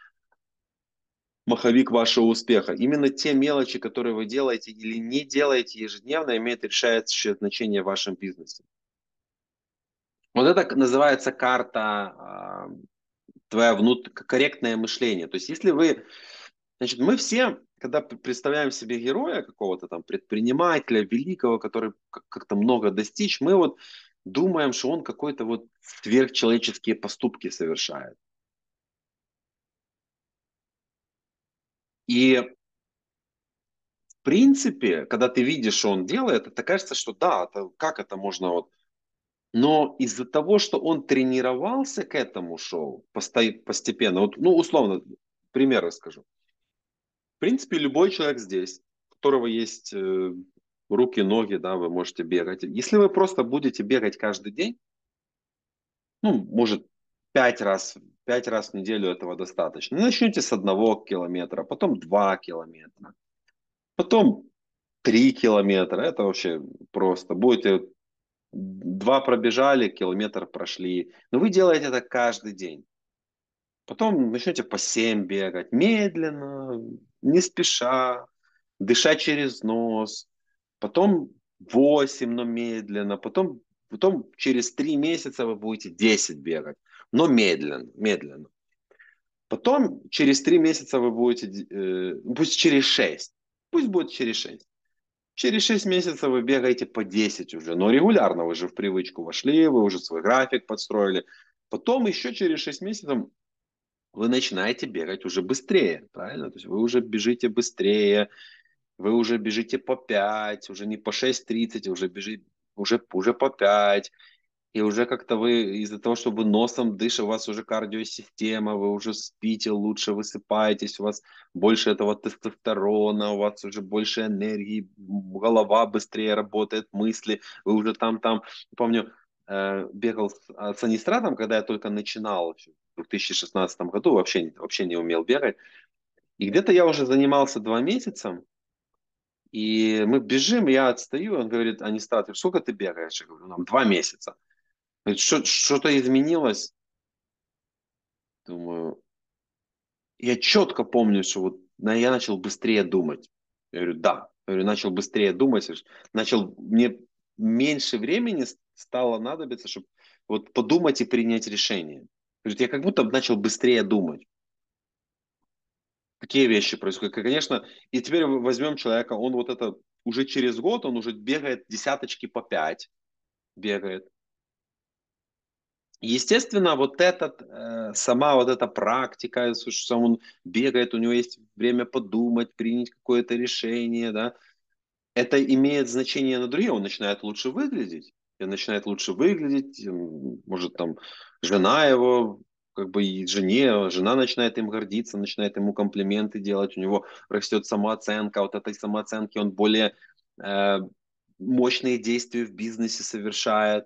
маховик вашего успеха? Именно те мелочи, которые вы делаете или не делаете ежедневно, имеют решающее значение в вашем бизнесе. Вот это называется карта твое корректное мышление. То есть, если вы, значит, мы все, когда представляем себе героя какого-то там предпринимателя великого, который как-то много достичь, мы вот думаем, что он какой-то вот сверхчеловеческие поступки совершает. И в принципе, когда ты видишь, что он делает, это кажется, что да, как это можно вот. Но из-за того, что он тренировался к этому шоу постепенно, вот, ну, условно, пример расскажу. В принципе, любой человек здесь, у которого есть руки, ноги, да, вы можете бегать. Если вы просто будете бегать каждый день, ну, может, 5 раз, 5 раз в неделю этого достаточно. Начните с 1 километра, потом 2 километра, потом 3 километра. Это вообще просто. Будете 2 пробежали, километр прошли. Но вы делаете это каждый день. Потом начнете по 7 бегать, медленно, не спеша, дышать через нос. Потом 8, но медленно. Потом через 3 месяца вы будете 10 бегать, но медленно, медленно. Потом через 3 месяца вы будете, пусть через 6, пусть будет через 6. Через 6 месяцев вы бегаете по 10 уже, но регулярно вы же в привычку вошли, вы уже свой график подстроили. Потом еще через 6 месяцев вы начинаете бегать уже быстрее, правильно? То есть вы уже бежите быстрее, вы уже бежите по 5, уже не по 6:30, уже бежите уже по 5. И уже как-то вы из-за того, что вы носом дышите, у вас уже кардиосистема, вы уже спите лучше, высыпаетесь, у вас больше этого тестостерона, у вас уже больше энергии, голова быстрее работает, мысли, вы уже там. Помню, бегал с Анистратом, когда я только начинал в 2016 году, вообще не умел бегать. И где-то я уже занимался 2 месяца, и мы бежим, я отстаю, он говорит: Анистрат, сколько ты бегаешь? Я говорю: нам 2 месяца. Говорит: что-то изменилось? Думаю, я четко помню, что вот я начал быстрее думать. Я говорю: да. Я говорю: начал быстрее думать, мне меньше времени стало надобиться, чтобы вот подумать и принять решение. Говорит: я как будто начал быстрее думать. Такие вещи происходят. Конечно, и теперь возьмем человека, он вот это уже через год, он уже бегает десяточки по 5, бегает. Естественно, сама вот эта практика, что он бегает, у него есть время подумать, принять какое-то решение, да, это имеет значение на другие, он начинает лучше выглядеть, может там жена его, как бы и жена начинает им гордиться, начинает ему комплименты делать, у него растет самооценка, от этой самооценки он более э, мощные действия в бизнесе совершает,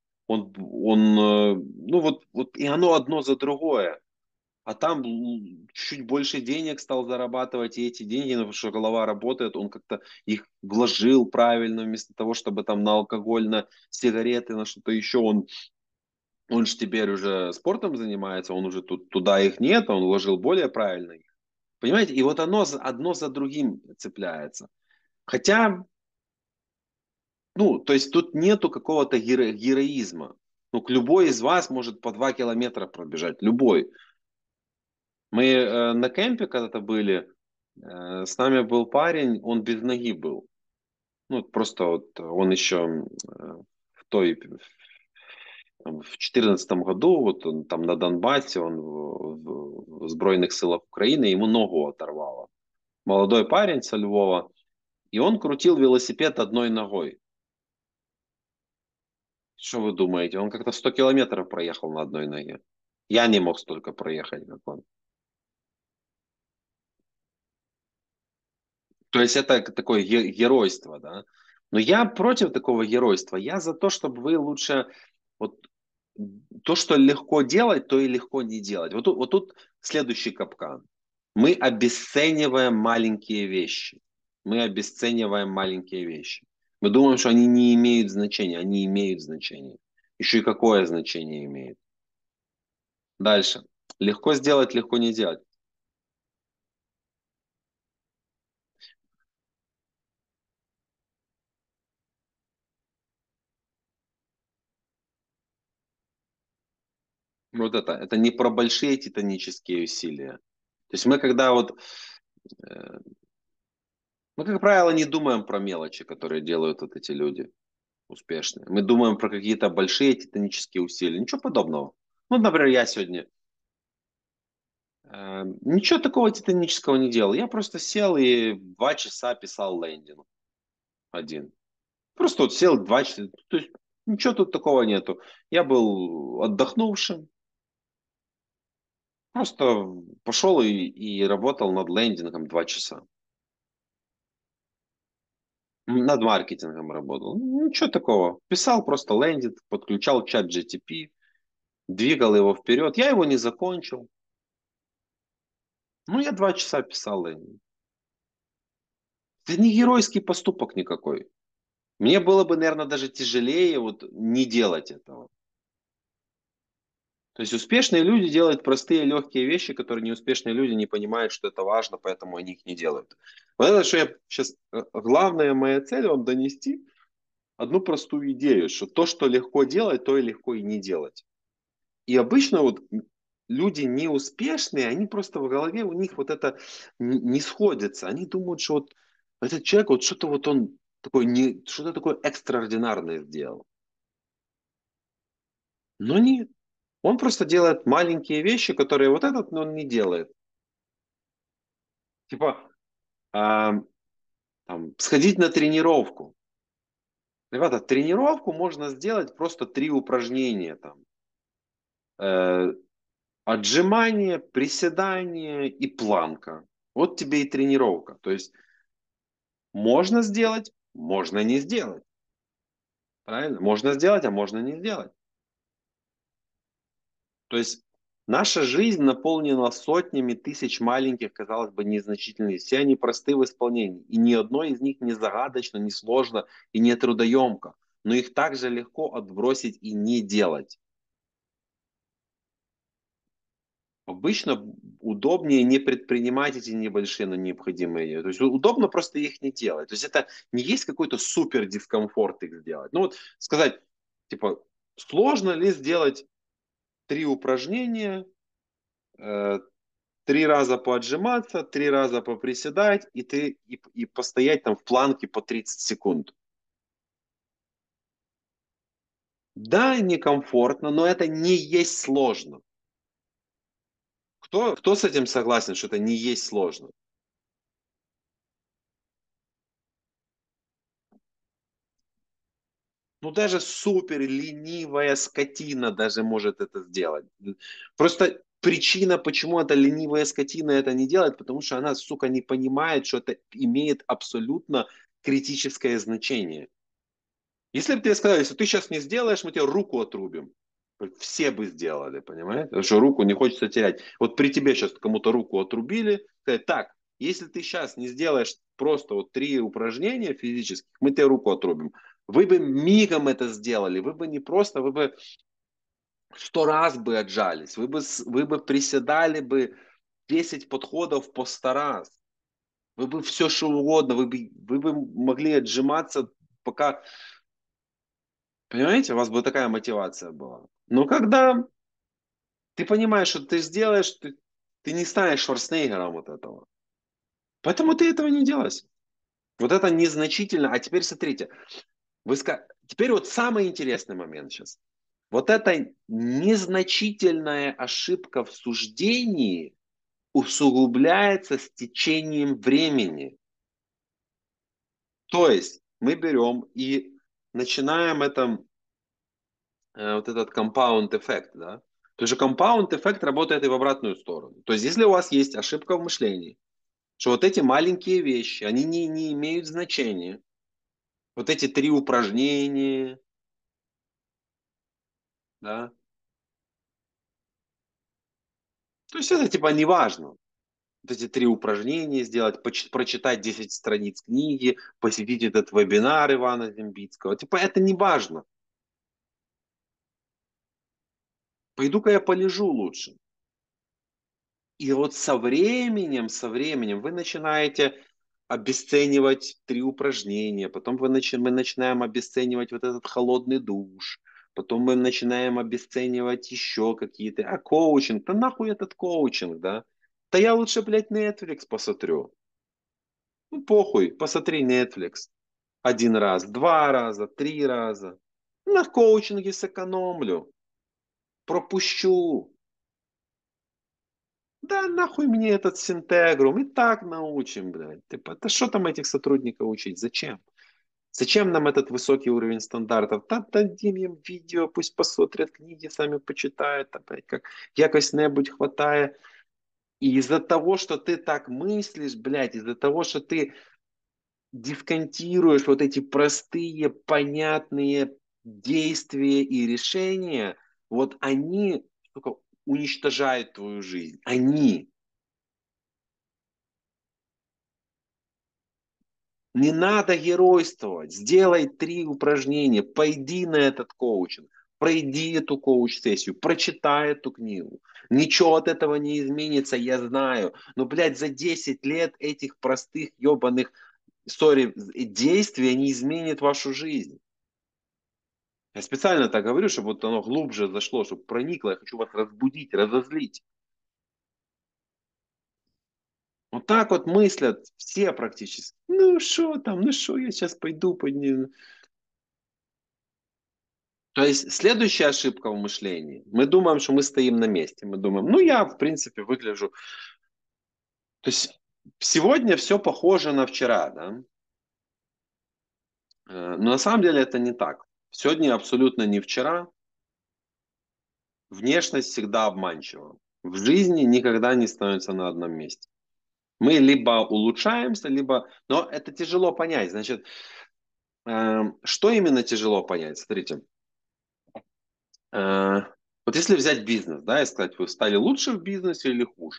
ну вот, и оно одно за другое. А там чуть больше денег стал зарабатывать, и эти деньги, ну, потому что голова работает, он как-то их вложил правильно, вместо того, чтобы там на алкоголь, на сигареты, на что-то еще. Он же теперь уже спортом занимается, он уже туда их нет, он вложил более правильно их. Понимаете? И вот оно одно за другим цепляется. Хотя, ну, то есть тут нету какого-то героизма. Ну, любой из вас может по 2 километра пробежать, любой. Мы на кемпе когда-то были, с нами был парень, он без ноги был. Ну, просто вот он еще в той, там, в 2014 году, вот он там на Донбассе, он в Збройных силах Украины, ему ногу оторвало. Молодой парень со Львова, и он крутил велосипед одной ногой. Что вы думаете? Он как-то 100 километров проехал на одной ноге. Я не мог столько проехать, как он. То есть это такое геройство, да. Но я против такого геройства. Я за то, чтобы вы лучше вот то, что легко делать, то и легко не делать. Вот тут следующий капкан. Мы обесцениваем маленькие вещи. Мы обесцениваем маленькие вещи. Мы думаем, что они не имеют значения. Они имеют значение. Еще и какое значение имеют. Дальше. Легко сделать, легко не делать. Вот это не про большие титанические усилия. То есть э, мы, как правило, не думаем про мелочи, которые делают вот эти люди успешные. Мы думаем про какие-то большие титанические усилия. Ничего подобного. Ну, например, я сегодня ничего такого титанического не делал. Я просто сел и 2 часа писал лендинг один. Просто вот сел 2 часа. То есть ничего тут такого нету. Я был отдохнувшим. Просто пошел и работал над лендингом 2 часа. Над маркетингом работал. Ну, ничего такого. Писал просто лендинг, подключал чат GTP, двигал его вперед. Я его не закончил. Ну, я 2 часа писал лендинг. Это не геройский поступок никакой. Мне было бы, наверное, даже тяжелее вот не делать этого. То есть успешные люди делают простые легкие вещи, которые неуспешные люди не понимают, что это важно, поэтому они их не делают. Вот это, что я сейчас... Главная моя цель вам донести одну простую идею, что то, что легко делать, то и легко и не делать. И обычно вот люди неуспешные, они просто в голове у них вот это не сходится. Они думают, что вот этот человек, вот что-то вот он такой, не, что-то такое экстраординарное сделал. Но нет. Он просто делает маленькие вещи, которые вот этот он не делает. Типа, а, там, сходить на тренировку. Ребята, тренировку можно сделать просто 3 упражнения. Там. Э, отжимание, приседание и планка. Вот тебе и тренировка. То есть можно сделать, можно не сделать. Правильно? Можно сделать, а можно не сделать. То есть наша жизнь наполнена сотнями тысяч маленьких, казалось бы, незначительных. Все они просты в исполнении. И ни одно из них не загадочно, не сложно и не трудоемко. Но их также легко отбросить и не делать. Обычно удобнее не предпринимать эти небольшие, но необходимые. То есть удобно просто их не делать. То есть это не есть какой-то супер дискомфорт их сделать. Ну вот сказать, типа, сложно ли сделать 3 упражнения, э, 3 раза поотжиматься, 3 раза поприседать и постоять там в планке по 30 секунд. Да, некомфортно, но это не есть сложно. Кто с этим согласен, что это не есть сложно? Ну, даже супер ленивая скотина даже может это сделать. Просто причина, почему эта ленивая скотина это не делает, потому что она, сука, не понимает, что это имеет абсолютно критическое значение. Если бы тебе сказали, если ты сейчас не сделаешь, мы тебе руку отрубим. Все бы сделали, понимаете? Потому что руку не хочется терять. Вот при тебе сейчас кому-то руку отрубили, сказать, так, если ты сейчас не сделаешь просто вот 3 упражнения физических, мы тебе руку отрубим. Вы бы мигом это сделали, вы бы не просто, вы бы 100 раз бы отжались, вы бы приседали бы 10 подходов по 100 раз. Вы бы все что угодно, вы бы могли отжиматься, пока. Понимаете, у вас бы такая мотивация была. Но когда ты понимаешь, что ты сделаешь, ты не станешь Шварценеггером вот этого. Поэтому ты этого не делаешь. Вот это незначительно. А теперь смотрите, теперь вот самый интересный момент сейчас. Вот эта незначительная ошибка в суждении усугубляется с течением времени. То есть мы берем и начинаем это вот этот compound эффект, да? То есть compound эффект работает и в обратную сторону. То есть если у вас есть ошибка в мышлении, что вот эти маленькие вещи, они не имеют значения, вот эти 3 упражнения, да, то есть это типа не важно. Вот эти 3 упражнения сделать, прочитать 10 страниц книги, посетить этот вебинар Ивана Зембицкого. Типа это не важно. Пойду-ка я полежу лучше. И вот со временем вы начинаете обесценивать 3 упражнения, потом мы начинаем обесценивать вот этот холодный душ, потом мы начинаем обесценивать еще какие-то, коучинг, да нахуй этот коучинг, да? Да я лучше, блядь, Netflix посмотрю. Ну, похуй, посмотри Netflix. 1 раз, 2 раза, 3 раза. На коучинге сэкономлю, пропущу. Да нахуй мне этот синтегрум, и так научим, блядь. Типа, да что там этих сотрудников учить? Зачем? Зачем нам этот высокий уровень стандартов? Да дадим им видео, пусть посмотрят книги, сами почитают, опять как якось-небудь хватает. И из-за того, что ты так мыслишь, блядь, из-за того, что ты дисконтируешь вот эти простые, понятные действия и решения, вот они только уничтожают твою жизнь. Они. Не надо геройствовать. Сделай 3 упражнения. Пойди на этот коучинг. Пройди эту коуч-сессию. Прочитай эту книгу. Ничего от этого не изменится, я знаю. Но, блядь, за 10 лет этих простых ебаных, сори, действий не изменит вашу жизнь. Я специально так говорю, чтобы вот оно глубже зашло, чтобы проникло. Я хочу вас разбудить, разозлить. Вот так вот мыслят все практически. Ну что там, ну что, я сейчас пойду подниму. То есть следующая ошибка в мышлении. Мы думаем, что мы стоим на месте. Мы думаем, ну я в принципе выгляжу. То есть сегодня все похоже на вчера, да? Но на самом деле это не так. Сегодня абсолютно не вчера. Внешность всегда обманчива. В жизни никогда не становится на одном месте. Мы либо улучшаемся, либо... Но это тяжело понять. Значит, что именно тяжело понять? Смотрите. Э, вот если взять бизнес, да, и сказать, вы стали лучше в бизнесе или хуже?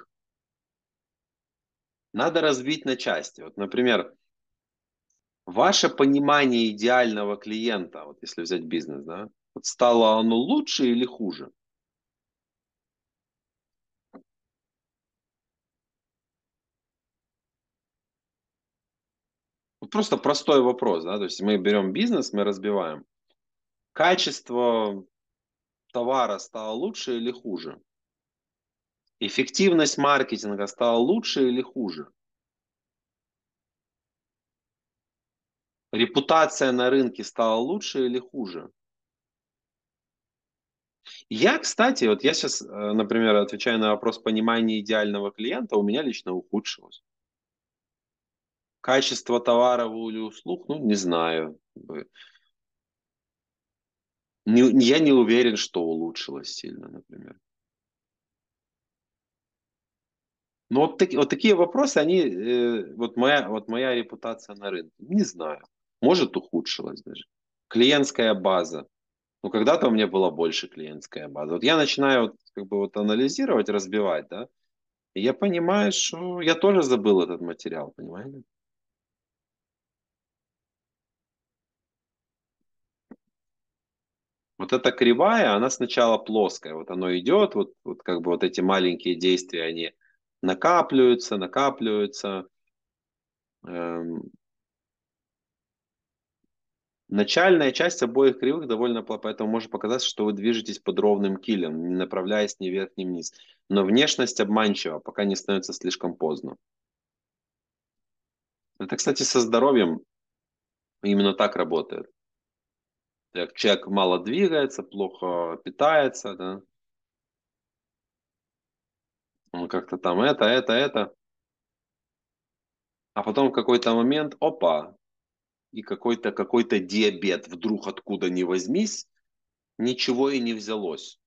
Надо разбить на части. Вот, например, ваше понимание идеального клиента, вот если взять бизнес, да, вот стало оно лучше или хуже? Вот просто простой вопрос, да, то есть мы берем бизнес, мы разбиваем. Качество товара стало лучше или хуже? Эффективность маркетинга стала лучше или хуже? Репутация на рынке стала лучше или хуже? Я, кстати, вот я сейчас, например, отвечаю на вопрос понимания идеального клиента, у меня лично ухудшилось. Качество товаров или услуг, ну, не знаю. Я не уверен, что улучшилось сильно, например. Но вот такие вопросы, они, вот моя репутация на рынке, не знаю. Может, ухудшилась даже. Клиентская база. Ну, когда-то у меня была больше клиентская база. Вот я начинаю вот, как бы вот анализировать, разбивать, да, и я понимаю, что я тоже забыл этот материал, понимаете? Вот эта кривая, она сначала плоская, вот оно идет, вот как бы вот эти маленькие действия, они накапливаются, накапливаются. Эм, Начальная часть обоих кривых довольно плохая, поэтому может показаться, что вы движетесь под ровным килем, не направляясь ни вверх, ни вниз. Но внешность обманчива, пока не становится слишком поздно. Это, кстати, со здоровьем именно так работает. Так, человек мало двигается, плохо питается, да, он как-то там это, а потом в какой-то момент, опа, и какой-то диабет вдруг откуда ни возьмись, ничего и не взялось.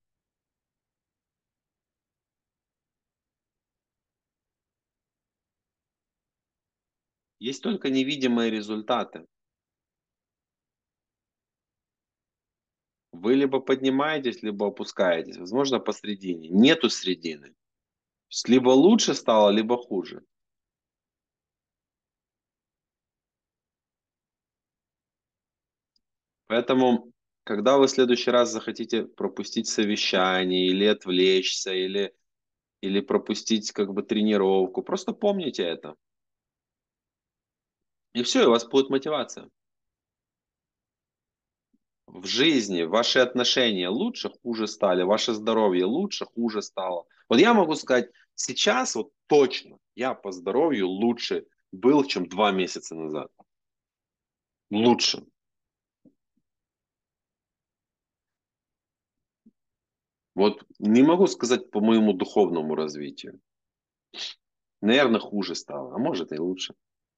Есть только невидимые результаты. Вы либо поднимаетесь, либо опускаетесь. Возможно, посредине. Нету средины. То есть либо лучше стало, либо хуже. Поэтому, когда вы в следующий раз захотите пропустить совещание, или отвлечься, или пропустить как бы тренировку, просто помните это. И все, и у вас будет мотивация. В жизни ваши отношения лучше, хуже стали, ваше здоровье лучше, хуже стало. Вот я могу сказать, сейчас вот точно я по здоровью лучше был, чем 2 месяца назад. Лучше. Вот не могу сказать по моему духовному развитию. Наверное, хуже стало, а может и лучше.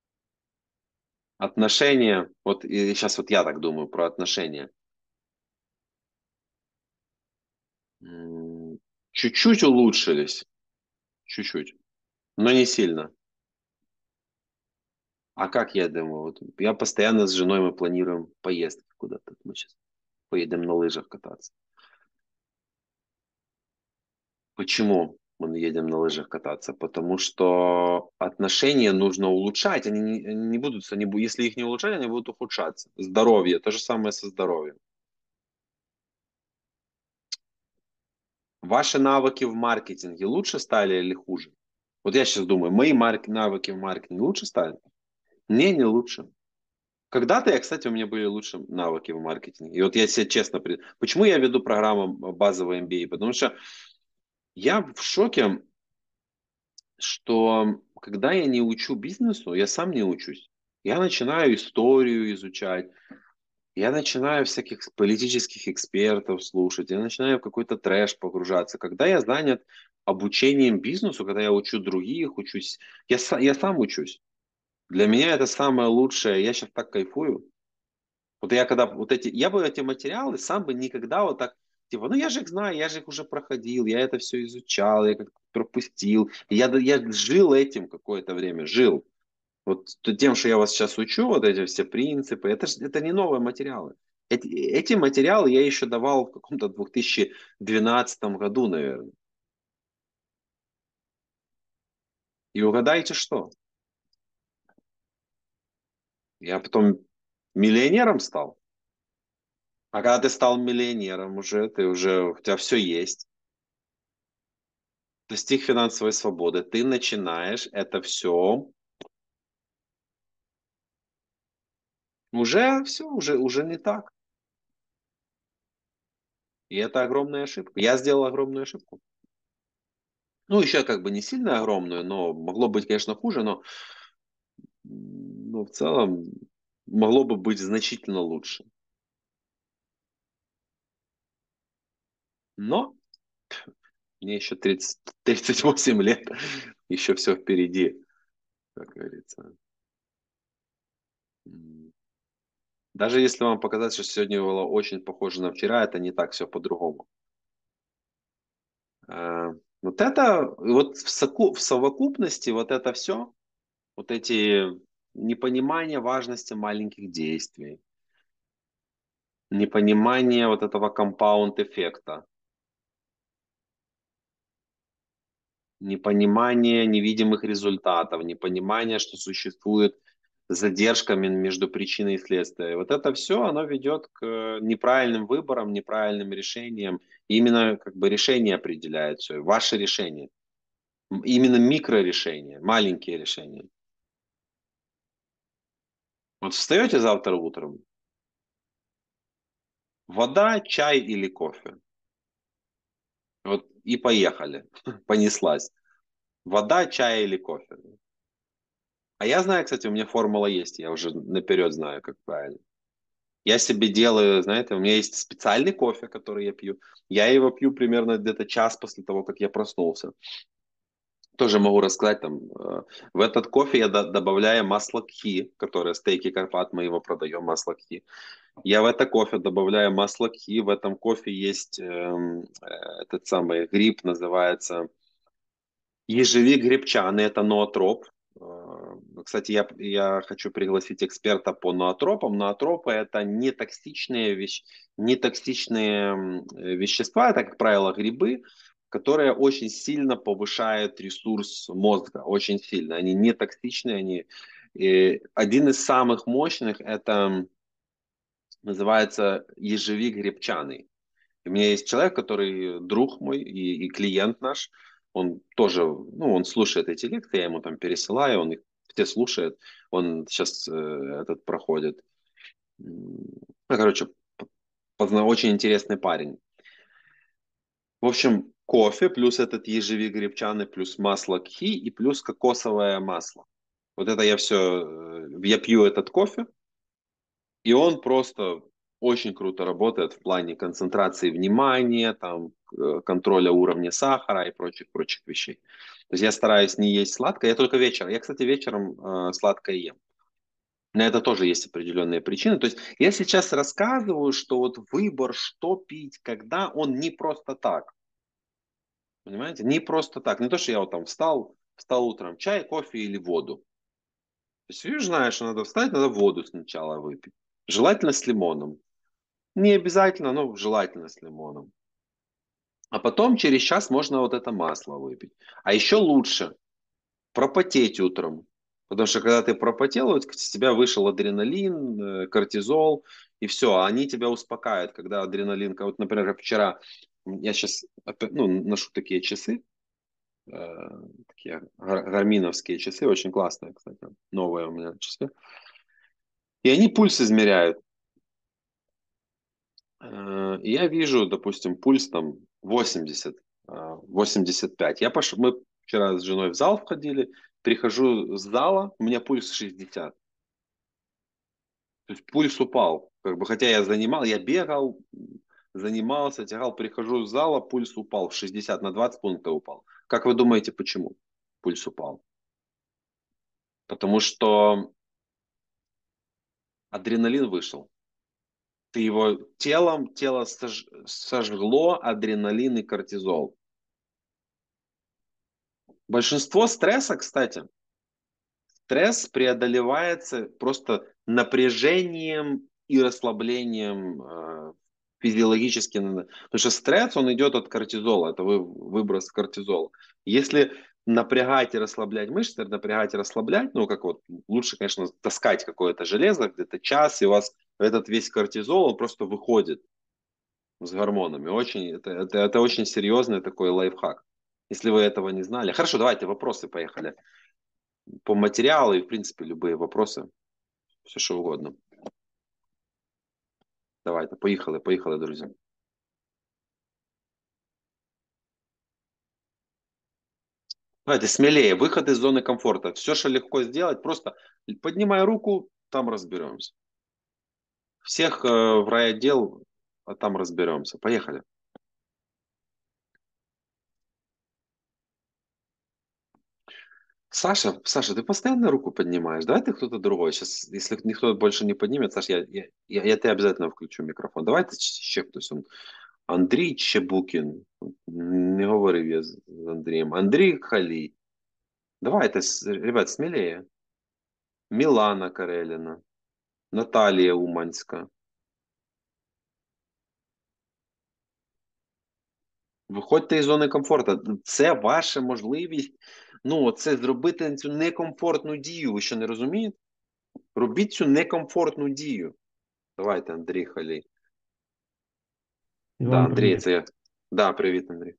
Отношения, вот и сейчас вот я так думаю про отношения. М, Чуть-чуть улучшились, чуть-чуть, но не сильно. А как я думаю? Вот я постоянно с женой мы планируем поездки куда-то. Мы сейчас поедем на лыжах кататься. Почему мы едем на лыжах кататься? Потому что отношения нужно улучшать. Они не будут, если их не улучшать, они будут ухудшаться. Здоровье, то же самое со здоровьем. Ваши навыки в маркетинге лучше стали или хуже? Вот я сейчас думаю, мои навыки в маркетинге лучше стали? Не лучше. Когда-то я, кстати, у меня были лучше навыки в маркетинге. И вот я себе честно... Почему я веду программу базовой MBA? Потому что я в шоке, что когда я не учу бизнесу, я сам не учусь. Я начинаю историю изучать, я начинаю всяких политических экспертов слушать, я начинаю в какой-то трэш погружаться. Когда я занят обучением бизнесу, когда я учу других, учусь, я сам учусь. Для меня это самое лучшее. Я сейчас так кайфую. Вот я когда вот я бы эти материалы сам бы никогда вот так, типа, ну я же их знаю, я же их уже проходил, я это все изучал, я как-то пропустил. Я жил этим какое-то время, жил. Вот тем, что я вас сейчас учу, вот эти все принципы, это не новые материалы. Эти материалы я еще давал в каком-то 2012 году, наверное. И угадайте что? Я потом миллионером стал. А когда ты стал миллионером уже, у тебя все есть. Достиг финансовой свободы, ты начинаешь это все, уже не так. И это огромная ошибка. Я сделал огромную ошибку. Ну, еще как бы не сильно огромную, но могло быть, конечно, хуже, но в целом могло бы быть значительно лучше. Но мне еще 38 лет, еще все впереди, как говорится. Даже если вам показать, что сегодня было очень похоже на вчера, это не так, все по-другому. Вот это, вот в совокупности вот это все, вот эти непонимание важности маленьких действий, непонимание вот этого компаунд-эффекта, непонимание невидимых результатов, непонимание, что существует задержка между причиной и следствием. Вот это все, оно ведет к неправильным выборам, неправильным решениям. И именно как бы решение определяет все, ваше решение. Именно микрорешения, маленькие решения. Вот встаете завтра утром, вода, чай или кофе? Вот и поехали. Понеслась. Вода, чай или кофе? А я знаю, кстати, у меня формула есть. Я уже наперед знаю, как правильно. Я себе делаю, знаете, у меня есть специальный кофе, который я пью. Я его пью примерно где-то час после того, как я проснулся. Тоже могу рассказать там. В этот кофе я добавляю масло кхи, которое стейки Карпат, мы его продаем, масло кхи. Я в это кофе добавляю масло кхи. В этом кофе есть этот самый гриб, называется ежевик грибчаный, это ноотроп. Кстати, я хочу пригласить эксперта по ноотропам. Ноотропы это нетоксичные вещества, это, как правило, грибы, которые очень сильно повышают ресурс мозга, очень сильно. Они не токсичные, один из самых мощных это называется ежевик грибчаный. У меня есть человек, который друг мой и клиент наш, он тоже, ну, он слушает эти лекции, я ему там пересылаю, он их все слушает, он сейчас этот проходит. Ну, короче, очень интересный парень. В общем, кофе плюс этот ежевик грибчаный, плюс масло кхи и плюс кокосовое масло. Вот это я пью этот кофе, и он просто очень круто работает в плане концентрации внимания, там, контроля уровня сахара и прочих вещей. То есть я стараюсь не есть сладкое, я только вечером. Я, кстати, вечером сладкое ем. На это тоже есть определенные причины. То есть я сейчас рассказываю, что вот выбор, что пить, когда, он не просто так. Понимаете? Не просто так. Не то, что я вот там встал утром, чай, кофе или воду. есть ты знаешь, что надо встать, надо воду сначала выпить. Желательно с лимоном. Не обязательно, но желательно с лимоном. А потом через час можно вот это масло выпить. А еще лучше пропотеть утром. Потому что когда ты пропотел, вот с тебя вышел адреналин, кортизол, и все, а они тебя успокаивают, когда адреналин, вот, например, вчера, я сейчас ну, ношу такие часы, такие гарминовские часы, очень классные, кстати, новые у меня часы, и они пульс измеряют. И я вижу, допустим, пульс там 80, 85. Мы вчера с женой в зал входили, прихожу с зала, у меня пульс 60. То есть пульс упал. Как бы, хотя я бегал, занимался, тягал, прихожу с зала, пульс упал в 60, на 20 пунктов упал. Как вы думаете, почему пульс упал? Потому что адреналин вышел. Ты его тело сожгло адреналин и кортизол. Большинство стресса, кстати, стресс преодолевается просто напряжением и расслаблением физиологически. Потому что стресс, он идет от кортизола, это выброс кортизола. Если напрягать и расслаблять мышцы, напрягать и расслаблять, ну, как вот, лучше, конечно, таскать какое-то железо где-то час, и у вас этот весь кортизол, он просто выходит с гормонами. Это очень серьезный такой лайфхак. Если вы этого не знали. Хорошо, давайте вопросы, поехали. По материалу и, в принципе, любые вопросы. Все, что угодно. Давайте, поїхали, друзі. Давайте смелее, выход из зоны комфорта. Все, что легко сделать, просто поднимай руку, там разберемся. Всех в райотдел, а там разберемся. Поехали. Саша, ты постоянно руку поднимаешь. Давай ты кто-то другой. Сейчас, если никто больше не поднимет, Саша, я тебе обязательно включу микрофон. Давай ты ще хтось. Андрій Чебукін. Не говорив я з Андрієм. Андрій Халій. Давайте, ребят, смелее. Мілана Кареліна. Наталія Уманська. Виходьте із зони комфорту. Це ваша можливість. Ну, це зробити цю некомфортну дію. Ви що не розумієте? Робіть цю некомфортну дію. Давайте, Андрій Халій. Да, Іван, Андрій, привіт. це я. Да, привіт, Андрій.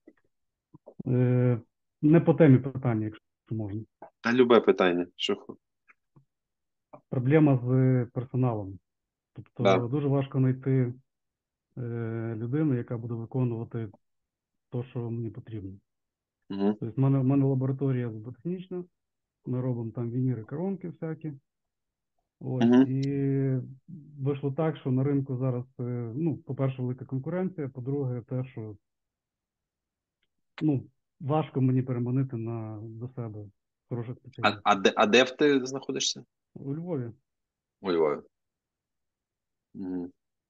Не по темі питання, якщо можна. Та любе питання. Що? Проблема з персоналом. Да. Тобто дуже важко знайти людину, яка буде виконувати те, що мені потрібно. Угу. Тобто в мене лабораторія зуботехнічна, ми робимо там вініри, коронки всякі. Ось, Угу. і вийшло так, що на ринку зараз, ну, по-перше, велика конкуренція, по-друге, те, що ну, важко мені переманити до себе хороших спеціалістів. А де ти знаходишся? У Львові. У Львові. Угу.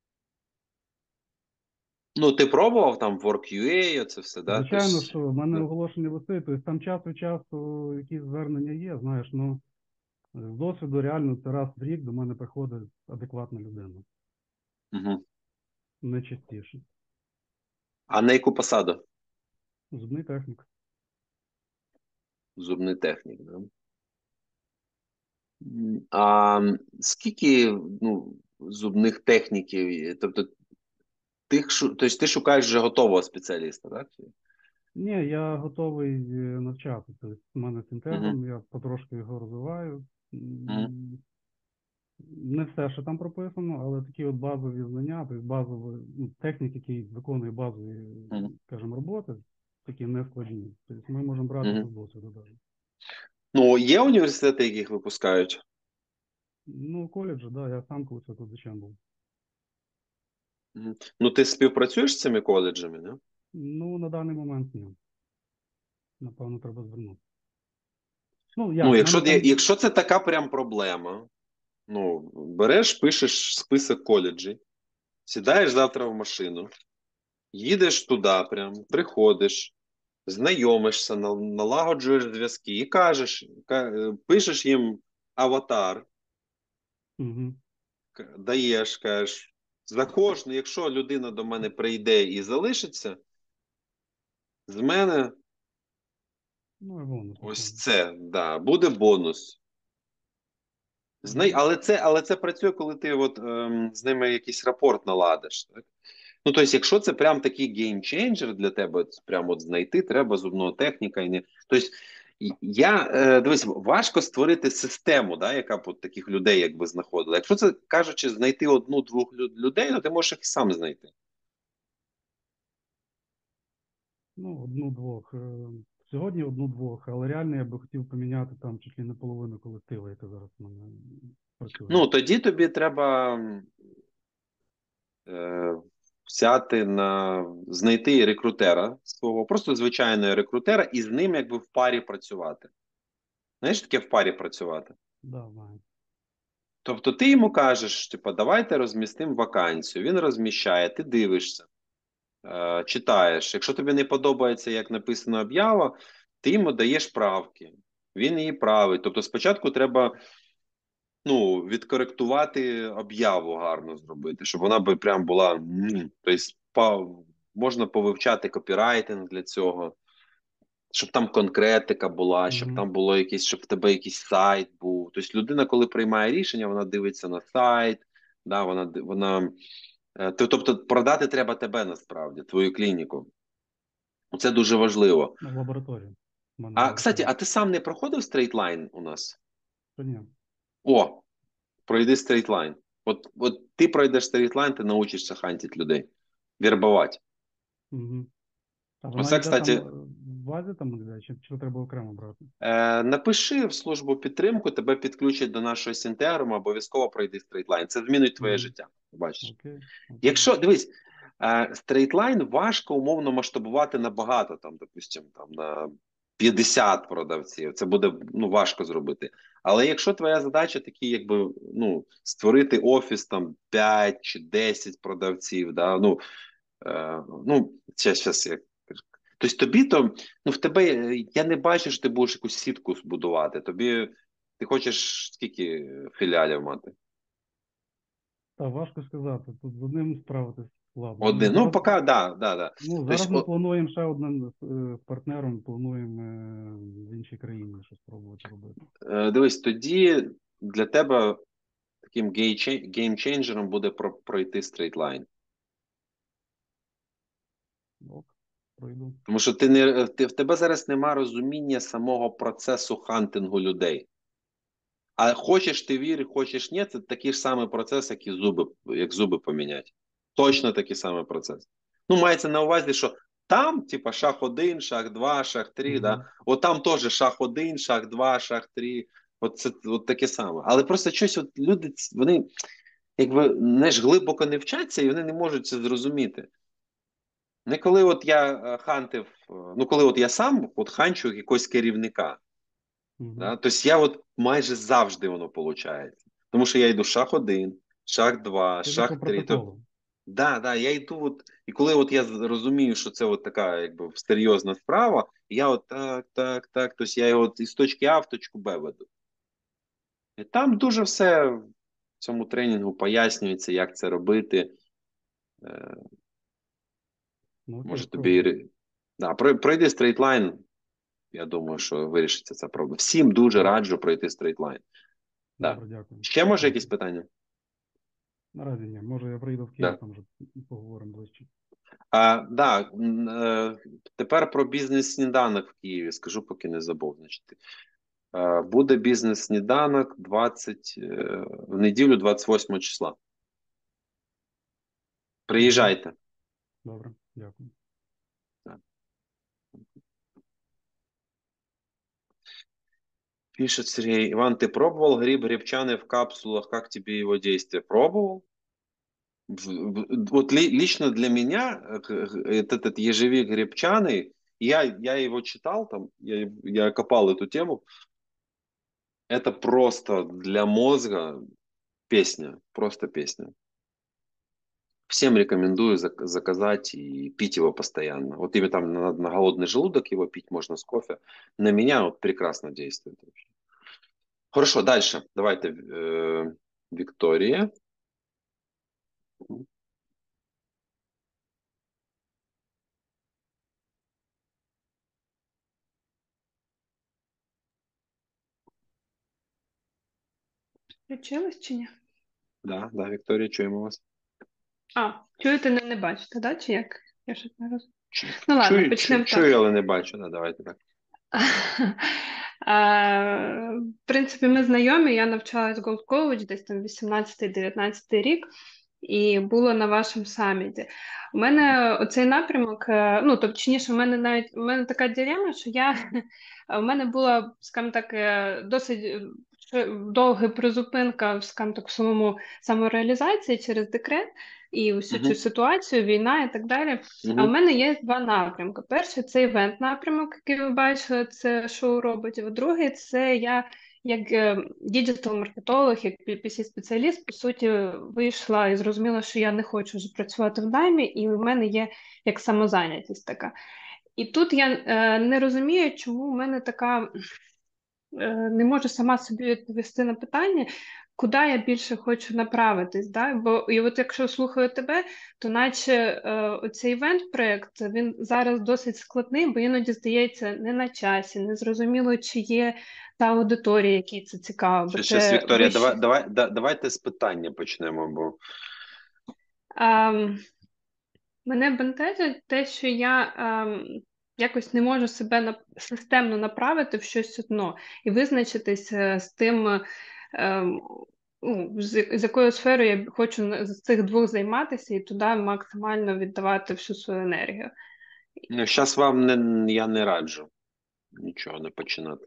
Ну, ти пробував там Work.ua, це все, да? Звичайно, що в мене да. оголошення висить, тобто там час від часу якісь звернення є, знаєш, ну, з досвіду реально це раз в рік до мене приходить адекватна людина. Угу. Не частіше. А на яку посаду? Зубний технік. Зубний технік, да? А скільки зубних техніків, тобто ти шукаєш вже готового спеціаліста, так? Ні, я готовий навчати. Тобто, в мене синтезом, Угу. я потрошки його розвиваю. Угу. Не все, що там прописано, але такі от базові знання, тобто базові технік, який виконує базові, скажімо, роботи, такі не складні. Тобто ми можемо брати з досвіду навіть. Ну, є університети, яких випускають? Ну, коледжі, да, я сам колись викладачем був. Ну, ти співпрацюєш з цими коледжами, не? Ну, на даний момент ні. Напевно, треба звернутися. Ну, якщо це така прям проблема, ну, береш, пишеш список коледжів, сідаєш завтра в машину, їдеш туди прям, приходиш, знайомишся, налагоджуєш зв'язки і кажеш, пишеш їм аватар, Угу. даєш, кажеш, за кожну, якщо людина до мене прийде і залишиться, з мене Ну, і бонус. ось напевно. це, да, буде бонус. Але це працює, коли ти от, з ними якийсь рапорт наладиш. Так? Ну, тобто, якщо це прям такий геймченджер для тебе, прям от знайти треба зубного техніка. І не... Тобто, дивись, важко створити систему, да, яка б от таких людей якби знаходила. Якщо це, кажучи, знайти одну-двох людей, то ти можеш їх і сам знайти. Ну, одну-двох. Сьогодні одну-двох, але реально я би хотів поміняти там чуть ли не половину колективу, яка зараз в мене працює. Ну, тоді тобі треба е, знайти рекрутера свого, просто звичайного рекрутера, і з ним якби в парі працювати. Знаєш, таке в парі працювати? Да, знаю. Тобто ти йому кажеш, типу, давайте розмістимо вакансію. Він розміщає, ти дивишся, читаєш. Якщо тобі не подобається, як написано об'ява, ти йому даєш правки. Він її править. Тобто спочатку треба відкоректувати об'яву гарно зробити, щоб вона би прям була. Тобто, можна повивчати копірайтинг для цього, щоб там конкретика була, щоб Угу. там було якийсь, щоб в тебе якийсь сайт був. Тобто людина, коли приймає рішення, вона дивиться на сайт, да, тобто продати треба тебе насправді, твою клініку. Це дуже важливо. Ну, в лабораторії. В мене А, кстати, лабораторія. а ти сам не проходив стрейтлайн у нас? Та ні. О, пройди стрейтлайн. От ти пройдеш стрейтлайн, ти научишся хантити людей, вербувати. Угу. А вона Оце, йде там кстати, в базі там йде, чи треба окремо брати? напиши в службу підтримку, тебе підключать до нашого синтегруму, обов'язково пройди стрейтлайн. Це змінить твоє Угу. життя. Бачиш. Окей. Окей. Якщо, дивись, стрейтлайн важко умовно масштабувати на багато, там, допустим, там, на 50 продавців. Це буде важко зробити. Але якщо твоя задача такі, якби, створити офіс там 5 чи 10 продавців, да, зараз я. Тобто в тебе, я не бачу, що ти будеш якусь сітку збудувати. Ти хочеш скільки філіалів мати? Та важко сказати. Тут з одним справитись складно. Ну, Один. Ну, зараз, поки, да. зараз ми Тобто, плануємо ще одним з партнером, плануємо в іншій країні щось спробувати робити. дивись, тоді для тебе таким геймченджером буде пройти стрейтлайн. Ок, пройду. Тому що в тебе зараз нема розуміння самого процесу хантингу людей. А хочеш ти вір, хочеш ні, це такий ж самий процес, як зуби поміняти. Точно такий самий процес. Ну, мається на увазі, що там, типа, шаг 1, шаг 2, шаг 3, да? Угу. От там теж шаг 1, шаг 2, шаг 3. От таке саме. Але просто щось люди, вони, якби, глибоко не вчаться, і вони не можуть це зрозуміти. Не коли от я хантив, коли от я сам ханчу якогось керівника. Угу. Да? Тобто я от майже завжди воно виходить. Тому що я йду шаг 1, шаг 2, Це по шаг 3. протоколу. Да, я йду, і коли от я розумію, що це от така якби серйозна справа, я от так, тобто я його от із точки А в точку Б веду. І там дуже все в цьому тренінгу пояснюється, як це робити. Е, Ну, окей, Може спробую. тобі. Да, пройди стрейтлайн, я думаю, що вирішиться ця проблема. Всім дуже раджу пройти стрейтлайн. Да. Добре, дякую. Ще може якісь Дякую. питання? Наразі ні. Може я приїду в Київ, Да. там вже поговоримо ближче. Тепер про бізнес-сніданок в Києві. Скажу, поки не забув. Значить, буде бізнес-сніданок в неділю 28 числа. Приїжджайте. Добре, дякую. Пишет Сергей. Иван, ты пробовал гриб грибчаный в капсулах? Как тебе его действие? Пробовал? Вот лично для меня этот ежевик грибчаный, я его читал, там, я копал эту тему. Это просто для мозга песня, просто песня. Всем рекомендую заказать и пить его постоянно. Вот именно там на голодный желудок его пить можно с кофе. На меня вот прекрасно действует вообще. Хорошо, дальше. Давайте, Вікторія. Включилось чи ні? Да, Вікторія, чуємо вас. Чуєте, не бачите, да? Чи як? Я щось не розумію. Ну ладно, почнемо так. Чую, але не бачу. Да, давайте так. В принципі, ми знайомі, я навчалась в Gold College десь там 18-19 рік, і було на вашому саміті. У мене оцей напрямок, ну, точніше, у мене така дилема, що у мене була, скажімо так, досить довга призупинка, скажімо так, в самореалізації через декрет і всю цю ситуацію, війна і так далі. А в мене є два напрямки. Перший – це івент-напрямок, який ви бачили, це шоу роботів. А другий – це я як діджитал-маркетолог, як PPC-спеціаліст, по суті, вийшла і зрозуміла, що я не хочу вже працювати в наймі, і в мене є як самозайнятість така. І тут я не розумію, чому в мене така, не можу сама собі відповісти на питання, куди я більше хочу направитись. Да? Бо і от якщо слухаю тебе, то наче оцей івент-проєкт, він зараз досить складний, бо іноді здається не на часі, не зрозуміло, чи є та аудиторія, якій це цікаво. Бо Щас, це Вікторія, вище... давайте з питання почнемо, бо... Мене бентежить те, що я якось не можу себе системно направити в щось одно і визначитись з тим, з якою сферою я хочу з цих двох займатися і туди максимально віддавати всю свою енергію. Ну, зараз я не раджу нічого не починати.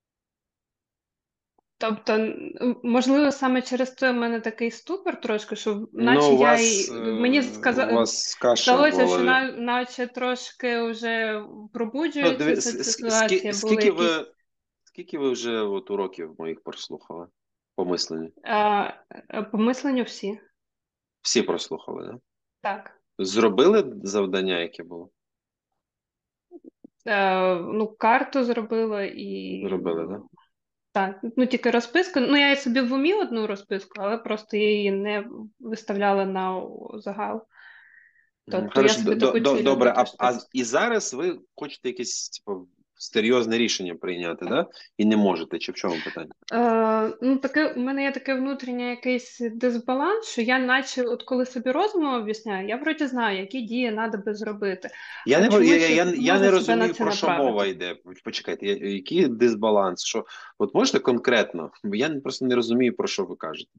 Тобто, можливо, саме через це в мене такий ступор трошки, що наче мені здалося, що наче трошки вже пробуджується ця ситуація. Скільки ви вже уроків моїх прослухали? По мисленню? По мисленню всі. Всі прослухали, так? Так. Зробили завдання, яке було? Карту зробила і... Зробили, так? Так, тільки розписку. Я собі в умі одну розписку, але просто я її не виставляла на загал. Тобто я собі таку ціль. Добре, і зараз ви хочете якесь серйозне рішення прийняти, да? І не можете, чи в чому питання? У мене є таке внутрішнє якийсь дисбаланс, що я наче, от коли собі розумом об'ясняю, я вроді знаю, які дії треба би зробити. Я не розумію, про що мова йде. Почекайте, який дисбаланс? От можете конкретно? Я просто не розумію, про що ви кажете.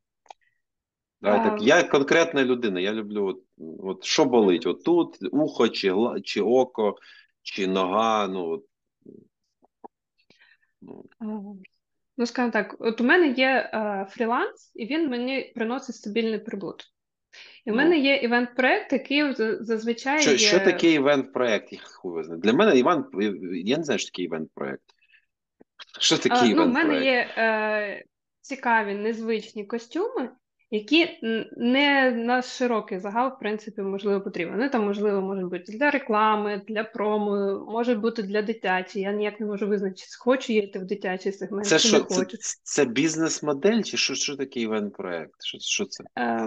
Я конкретна людина, я люблю, от що болить? От тут ухо, чи око, чи нога, скажімо так, от у мене є фріланс, і він мені приносить стабільний прибуток. І в мене є івент-проект, який зазвичай є... Що таке івент-проект? Для мене я не знаю, що таке івент-проект. Що таке івент-проект? У мене є цікаві, незвичні костюми, які не на широкий загал, в принципі, можливо, потрібні. Вони там, можливо, можуть бути для реклами, для промо, можуть бути для дитячі. Я ніяк не можу визначити, хочу я йти в дитячий сегмент, чи не хочу. Це бізнес-модель, чи що таке івент-проект? Що це?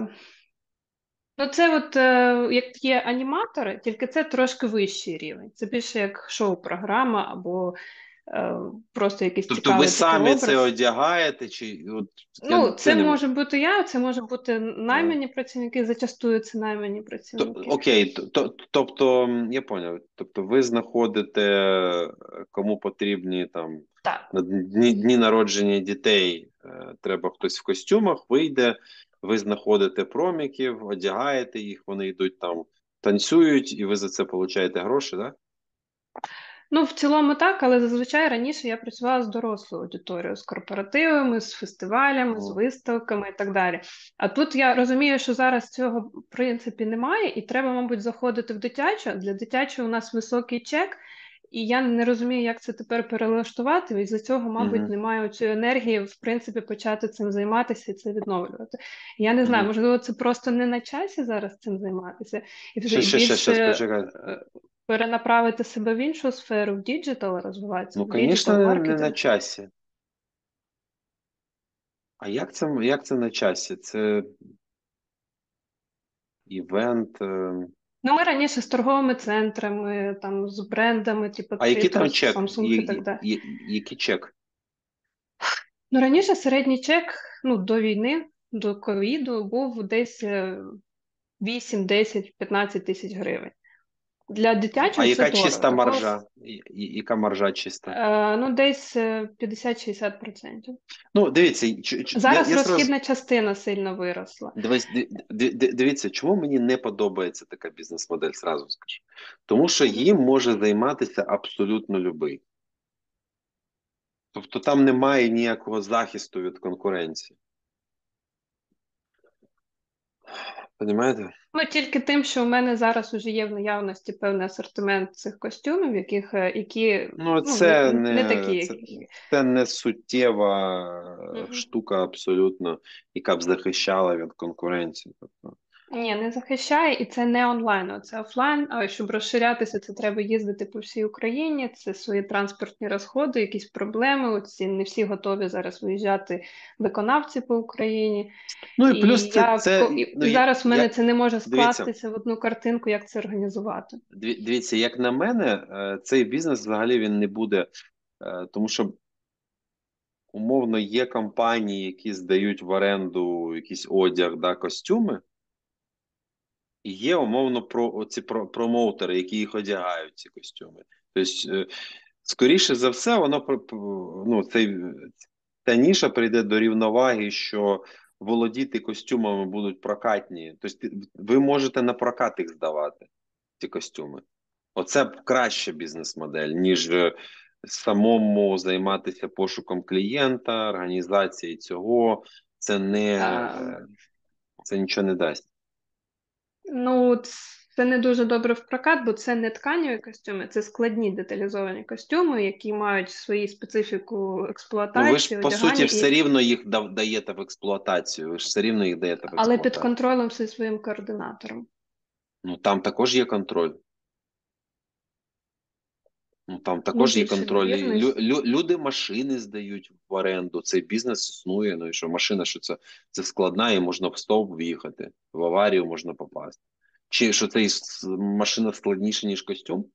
Це як є аніматори, тільки це трошки вищий рівень. Це більше як шоу-програма або просто якийсь цікавий Тобто ви самі образ. це одягаєте? Це може бути я, це може бути наймані працівники, зачастую це наймані працівники. Окей, тобто, я поняв. Тобто ви знаходите, кому потрібні там на дні народження дітей, треба хтось в костюмах, вийде, ви знаходите проміків, одягаєте їх, вони йдуть там, танцюють, і ви за це получаєте гроші, так? В цілому так, але зазвичай раніше я працювала з дорослою аудиторією, з корпоративами, з фестивалями, з виставками і так далі. А тут я розумію, що зараз цього в принципі немає, і треба, мабуть, заходити в дитячу. Для дитячого у нас високий чек, і я не розумію, як це тепер перелаштувати, і за цього, мабуть, немає цієї енергії, в принципі, почати цим займатися і це відновлювати. Я не знаю, можливо, це просто не на часі зараз цим займатися. І більше перенаправити себе в іншу сферу, в діджитал розвиватися, в діджитал-маркетинг. Не на часі. А як це на часі? Це івент. Ну, ми раніше з торговими центрами, там, з брендами, типу А який там Citrus, чек? Samsung і так далі. Який чек? Ну, раніше середній чек, ну, до війни, до ковіду, був десь 8, 10, 15 тисяч гривень. Для А дитячого це яка дорого. чиста Такого, маржа? Яка маржа чиста? ну, десь 50-60%. Ну, дивіться, Зараз я сразу... розхідна частина сильно виросла. Дивіться, чому мені не подобається така бізнес-модель, сразу скажу. Тому що їм може займатися абсолютно любий. Тобто там немає ніякого захисту від конкуренції. Понімаєте? Ну, тільки тим, що у мене зараз уже є в наявності певний асортимент цих костюмів, які Ну, ну, не такі. це не суттєва Мгм. штука абсолютно, яка б захищала від конкуренції. Тобто, Ні, не захищає, і це не онлайн, це офлайн. А щоб розширятися, це треба їздити по всій Україні. Це свої транспортні розходи, якісь проблеми. Оці не всі готові зараз виїжджати виконавці по Україні. ну і І плюс і зараз в мене я, це не може дивіться, скластися в одну картинку, як це організувати. дивіться, як на мене, цей бізнес взагалі він не буде, тому що умовно є компанії, які здають в оренду якийсь одяг, да, костюми, і є умовно оці промоутери, які їх одягають, ці костюми. Тобто, скоріше за все, ну, ця ніша прийде до рівноваги, що володіти костюмами будуть прокатні. Тобто ви можете на прокат їх здавати, ці костюми. Оце краща бізнес-модель, ніж самому займатися пошуком клієнта, організацією цього. Це це нічого не дасть. Ну, це не дуже добре в прокат, бо це не тканеві костюми, це складні деталізовані костюми, які мають свою специфіку Ну, ви ж, експлуатації, по суті, одягання, все рівно їх даєте в експлуатацію. Ви ж все рівно їх даєте в але під експлуатацію. контролем зі своїм координатором. Ну, там також є контроль. Ну, там Ну, також є більше контроль. довіреність. Люди машини здають в оренду. Цей бізнес існує. Ну і що машина, що це складна, і можна в стовп в'їхати, в аварію можна попасти. Чи що машина складніша, ніж костюм?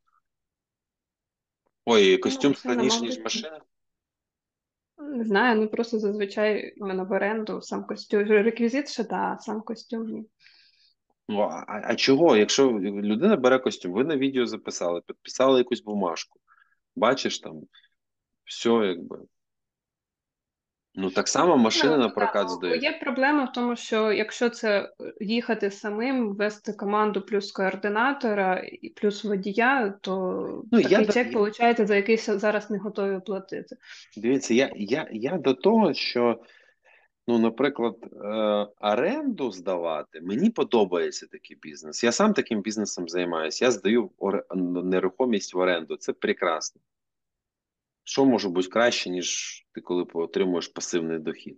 Ой, Ну, костюм сильно, складніший, ніж мабуть, машина? не знаю, ну просто зазвичай в мене в оренду сам костюм. Реквізит ще, да, а сам костюм ні. Ну, а чого? Якщо людина бере костюм, ви на відео записали, підписали якусь бумажку, бачиш там, все якби. Ну, так само машини на Ну, так, прокат бо здають. є проблема в тому, що якщо це їхати самим, вести команду плюс координатора і плюс водія, то Ну, такий чек виходить, за який зараз не готові платити. дивіться, я до того, що, ну, наприклад, оренду здавати, мені подобається такий бізнес. Я сам таким бізнесом займаюся. Я здаю нерухомість в оренду. Це прекрасно. Що може бути краще, ніж ти коли отримуєш пасивний дохід?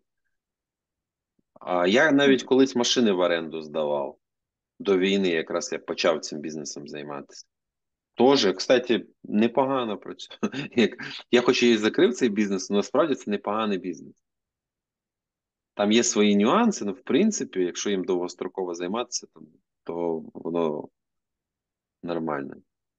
А я навіть колись машини в оренду здавав. До війни якраз я почав цим бізнесом займатися. Тоже, кстати, непогано працює. Я хоч і закрив цей бізнес, але насправді це непоганий бізнес. Там є свої нюанси, але в принципі, якщо їм довгостроково займатися, то воно нормально.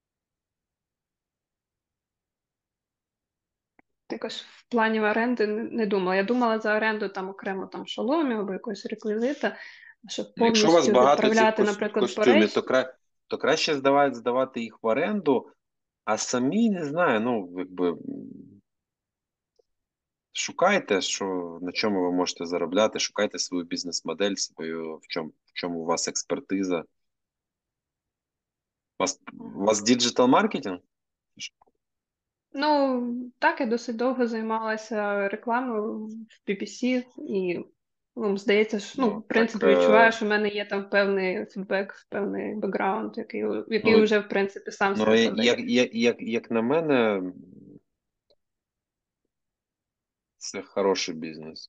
Також в плані оренди не думала. Я думала за оренду там окремо там шоломів або якогось реквізита, щоб Ну, якщо у вас повністю багато цих відправляти, наприклад, по костюмів, речі. то краще здавати їх в оренду, а самі, не знаю, ну, якби шукайте, на чому ви можете заробляти, шукайте свою бізнес-модель, в чому у вас експертиза. У вас діджитал-маркетинг? Ну, так, я досить довго займалася рекламою в BBC, і ну, здається, що ну, Ну, в так, принципі відчуваю, що в мене є там певний фідбек, певний бекграунд, який ну, вже, в принципі, сам ну себе подає. як на мене, це хороший бізнес.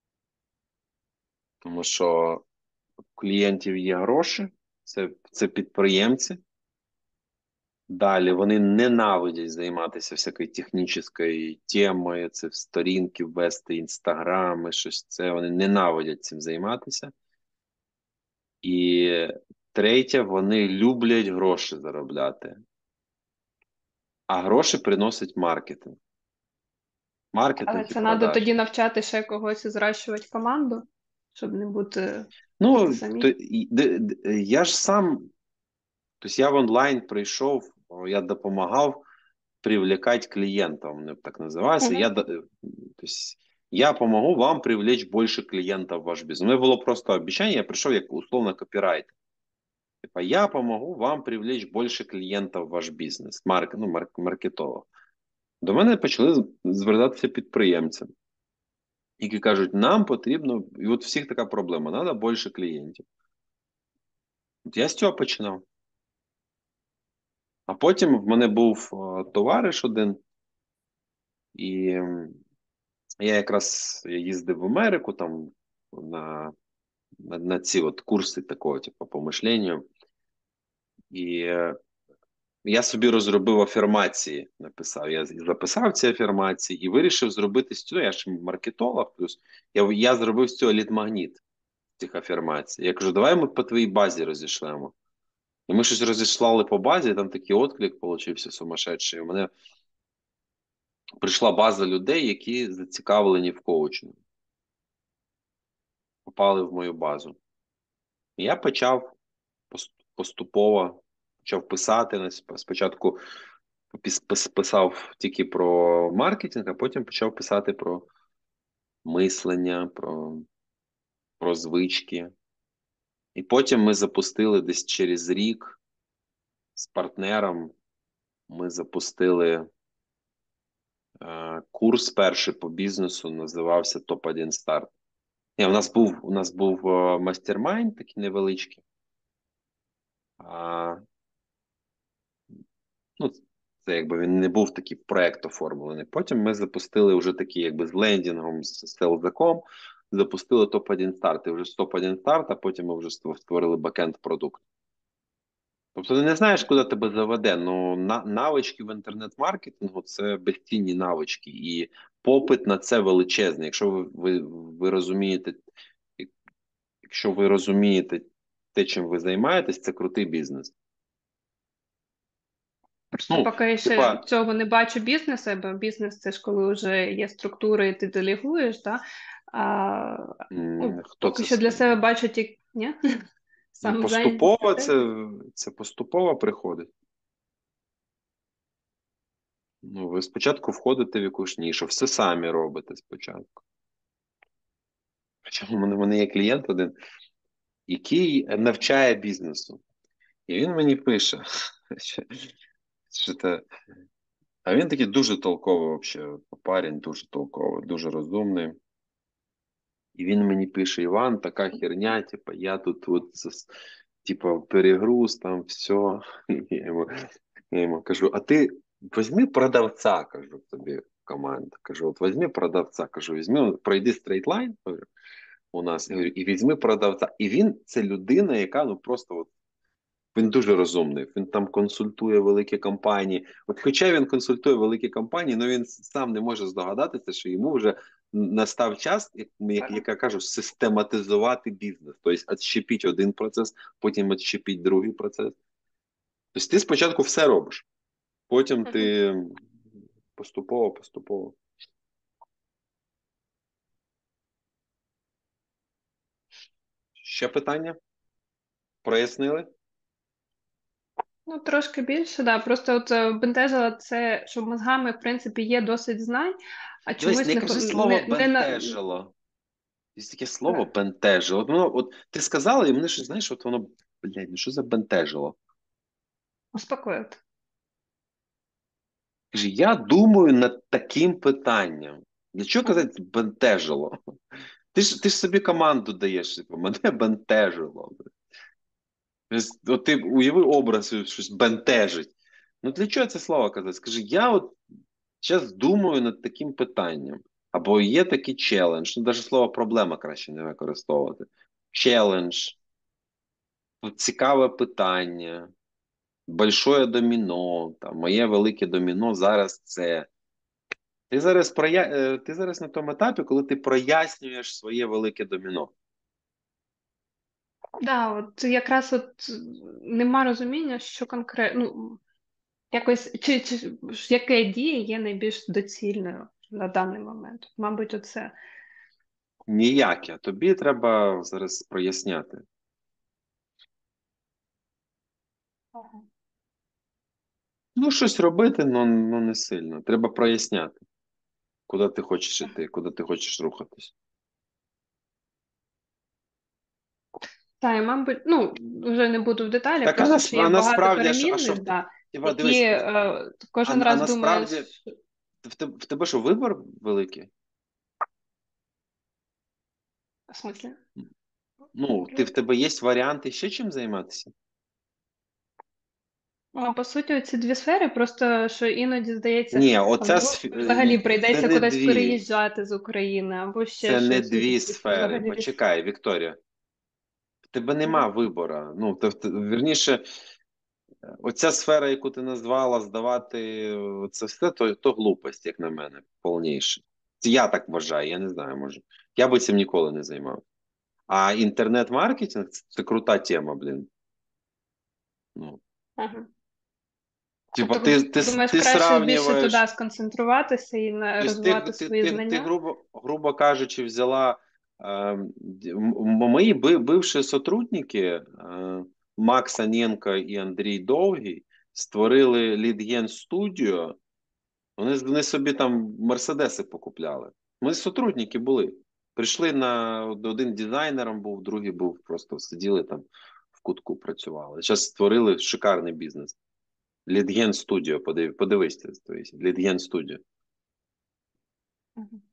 Тому що у клієнтів є гроші, це підприємці, Далі вони ненавидять займатися всякою технічною темою, це в сторінки ввести, інстаграми, щось це. Вони ненавидять цим займатися. І третє, вони люблять гроші заробляти. А гроші приносить маркетинг. Маркетинг Але і це треба тоді продажі. навчати ще когось і зрощувати команду, щоб не бути Ну, самі. я ж сам, тобто я в онлайн прийшов, я допомагав привлекать клиентов, он так называется. Мгм. То есть я помогу вам привлечь больше клиентов в ваш бизнес. У меня было просто обещание, я пришел як условно копирайтер. Типа, я помогу вам привлечь больше клиентов в ваш бізнес, маркетолог. До мене почали звертатися підприємці, які кажуть, нам потрібно, і от всіх така проблема, треба більше клієнтів. От я з цього починав. А потім в мене був товариш один, і я якраз їздив в Америку там на ці от курси такого, типу, по мишленню. І я собі розробив афірмації, написав. Я записав ці афірмації і вирішив зробити з цього, я ж маркетолог, плюс я зробив з цього лід-магніт цих афірмацій. Я кажу, давай ми по твоїй базі розійшлемо. І ми щось розійшлали по базі, там такий отклик получився сумасшедший. У мене прийшла база людей, які зацікавлені в коучингу. Попали в мою базу. І я почав поступово почав писати. Спочатку писав тільки про маркетинг, а потім почав писати про мислення, про звички. І потім ми запустили десь через рік з партнером, ми запустили курс перший по бізнесу, називався Топ-1 старт. Ні, у нас був мастер-майнд такий невеличкий. Ну, це якби він не був такий проект оформлений. Потім ми запустили вже такий, якби з лендінгом, з селзаком, запустили топ-1 старт. І вже з топ-1 старт, а потім ми вже створили бекенд продукт. Тобто ти не знаєш, куди тебе заведе. Ну, навички в інтернет-маркетингу – це безцінні навички. І попит на це величезний. Ви розумієте, якщо ви розумієте те, чим ви займаєтесь, це крутий бізнес. Я Ну, поки я ще типа, цього не бачу бізнесу, бо бізнес це ж коли вже є структури, і ти делегуєш, да? хто Поки це що для сказав? себе бачу тільки, ні? Ну, Сам поступово зайнятий. це поступово приходить. Ну, ви спочатку входите в якусь нішу, все самі робите спочатку. Хоча в мене є клієнт один, який навчає бізнесу. І він мені пише, що те, а він такий дуже толковий взагалі, парень, дуже толковий, дуже розумний. І він мені пише: Іван, така херня, типа, я тут от, типа, перегруз, там все. Я йому кажу, а ти візьми продавця, кажу тобі в команду. Кажу, от візьми продавця, кажу, візьми, пройди стрейтлайн у нас, і візьми продавця. І він, це людина, яка, ну, просто от, він дуже розумний, він там консультує великі компанії. От хоча він консультує великі компанії, але він сам не може здогадатися, що йому вже настав час, як я кажу, систематизувати бізнес. Тобто відщепіть один процес, потім відщепіть другий процес. Тобто ти спочатку все робиш, потім ти поступово. Ще питання? Прояснили? Ну, трошки більше, да. Просто от бентежило це, що мозгами, в принципі, є досить знань, а Дивись, чомусь не кажи слово не на... бентежило. Є таке слово бентежило. От ти сказала, і мене щось, знаєш, от воно, блядь, ну що за бентежило? Успокоїти. Каже, я думаю над таким питанням. Для чого Мгм. казати бентежило? Ти ж собі команду даєш, типу, мене бентежило. От ти уяви образ, щось бентежить. Ну для чого це слово казати? Скажи, я от зараз думаю над таким питанням. Або є такий челендж. Ну, навіть слово проблема краще не використовувати. Челендж. Цікаве питання. большое доміно, там, моє велике доміно зараз це. Ти зараз на тому етапі, коли ти прояснюєш своє велике доміно. Да, от якраз нема розуміння, що конкретно, ну, якось, яке дія є найбільш доцільною на даний момент. Мабуть, оце. Ніяке. Тобі треба зараз проясняти. Ага. Ну, щось робити, але не сильно. Треба проясняти, куди ти хочеш іти, куди ти хочеш рухатись. Та, і, мабуть, ну, вже не буду в деталях, Так, просто що є багато насправді, а що перемінних, в тебе? да, Типа, які дивись, кожен а раз думаєш, насправді в тебе що, вибір великий? в смислі? Ну, в тебе є варіанти ще чим займатися? Ну, по суті, ці дві сфери, просто що іноді здається, Ні, можливо, взагалі це прийдеться не кудись дві. переїжджати з України, або ще Це не щось, і дві такі, що сфери. взагалі Почекай, Вікторія. В тебе нема Мгм. вибору. Ну, вірніше, оця сфера, яку ти назвала, здавати це все, то глупость, як на мене, повніше. Це я так вважаю, я не знаю, може. Я би цим ніколи не займав. А інтернет-маркетинг це крута тема, блін. Ну, Ага. типа, Тобто, думаєш, ти краще більше сравнюєш. туди сконцентруватися і розвивати свої Ти знання? грубо кажучи, взяла мої бивші сотрудники Макс Аненко і Андрій Довгий створили Lead Gen Studio. Вони собі там мерседеси покупляли. Ми сотрудники були. Прийшли один дизайнером був, другий був, просто сиділи там в кутку працювали. Зараз створили шикарний бізнес. Lead Gen Studio, подивись, Lead Gen Studio. Мгм.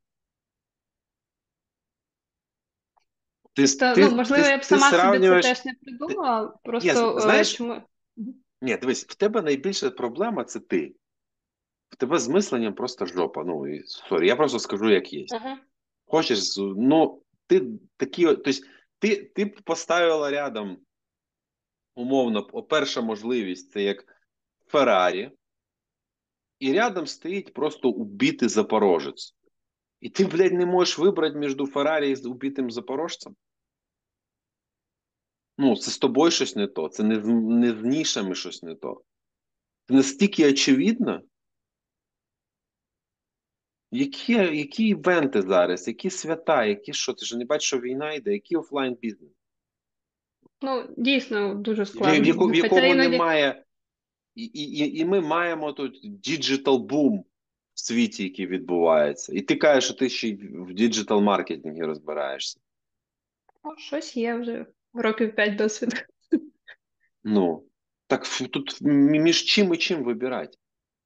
Ти, То, ти, ну, можливо, ти, я б ти сама собі це сравнюєш. теж не Ти, придумала, ні, просто знаєш, чому. Мгм. ні, дивись, в тебе найбільша проблема це ти. В тебе з мисленням просто жопа. Ну, і, сорі, я просто скажу, як є. Ага. Хочеш, ну, ти такі, тобто, ти б поставила рядом, умовно, перша можливість, це як Феррарі, і рядом стоїть просто убитий запорожець. І ти, блядь, не можеш вибрати між Феррарі і убитим запорожцем? Ну, це з тобою щось не то, це не з нішами щось не то. Це настільки очевидно. Які івенти зараз, які свята, які що? Ти ж не бачиш, що війна йде, який офлайн бізнес? Ну, дійсно, дуже В складно. Хоча якому іноді. немає. І ми маємо тут діджитал бум в світі, який відбувається. І ти кажеш, що ти ще й в діджитал маркетингі розбираєшся. Ну, щось є вже років 5 досвіду. Ну, так тут між чим і чим вибирати?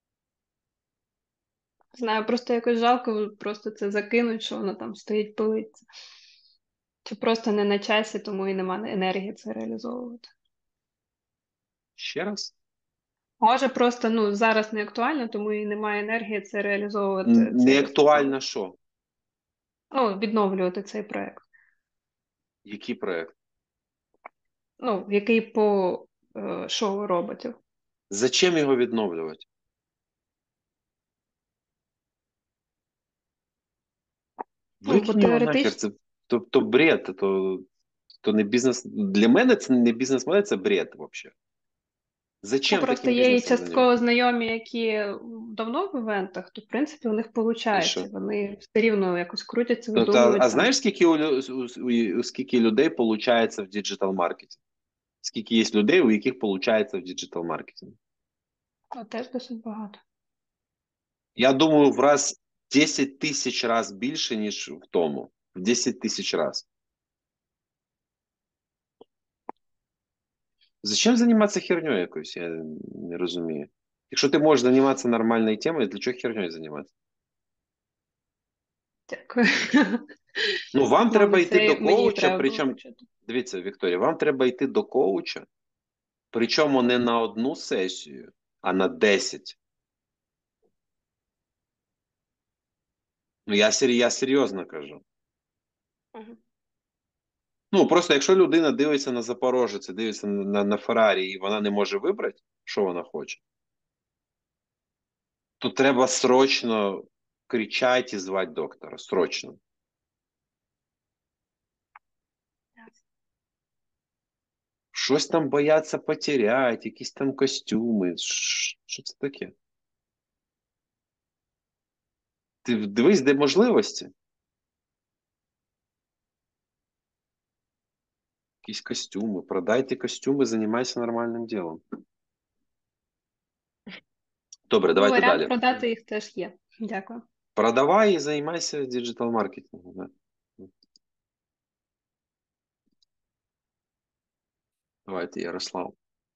Знаю, просто якось жалко просто це закинуть, що воно там стоїть, пилиться. Чи просто не на часі, тому і немає енергії це реалізовувати. Ще раз? Може, просто ну, зараз не актуально, тому і немає енергії це реалізовувати цей Не результат. актуально що? Ну, відновлювати цей проект. Який проект? Ну, який по шоу роботів. Зачем його відновлювати? Ну, бо Викинь його нахер, теоретично. це то бред, то не бізнес. Для мене це не бізнес-модель, це бред взагалі. Ну, Зачем просто таким є і бізнесом частково займатися? знайомі, які давно в івентах, то в принципі у них І виходить. що? Вони все рівно якось крутяться, Тобто, видумують а там. знаєш, скільки людей виходить в діджитал маркетинг? Скільки є людей, у яких виходить в діджитал маркетинг? Ну, теж досить багато. Я думаю, в раз 10 тисяч раз більше, ніж в тому. В 10 тисяч раз. Зачем займатися херньою якоюсь? Я не розумію. Якщо ти можеш займатися нормальною темою, для чого херньою займатися? Дякую. Ну, вам треба Мабуть, йти це до мені коуча, треба було причому, почути. дивіться, Вікторія, вам треба йти до коуча, причому не на одну сесію, а на 10. Ну, я серйозно кажу. Мгм. Ну, просто якщо людина дивиться на Запорожець, дивиться на Феррарі, і вона не може вибрати, що вона хоче, то треба срочно кричати і звати доктора. Срочно. Щось там бояться потеряти, якісь там костюми. Що це таке? Ти дивись, де можливості. Якісь костюми. Продайте костюми, займайся нормальним ділом. Добре, Ну, давайте варіант далі. продати їх теж є. Дякую. Продавай і займайся діджитал-маркетингом. Да. Давайте, Ярослав.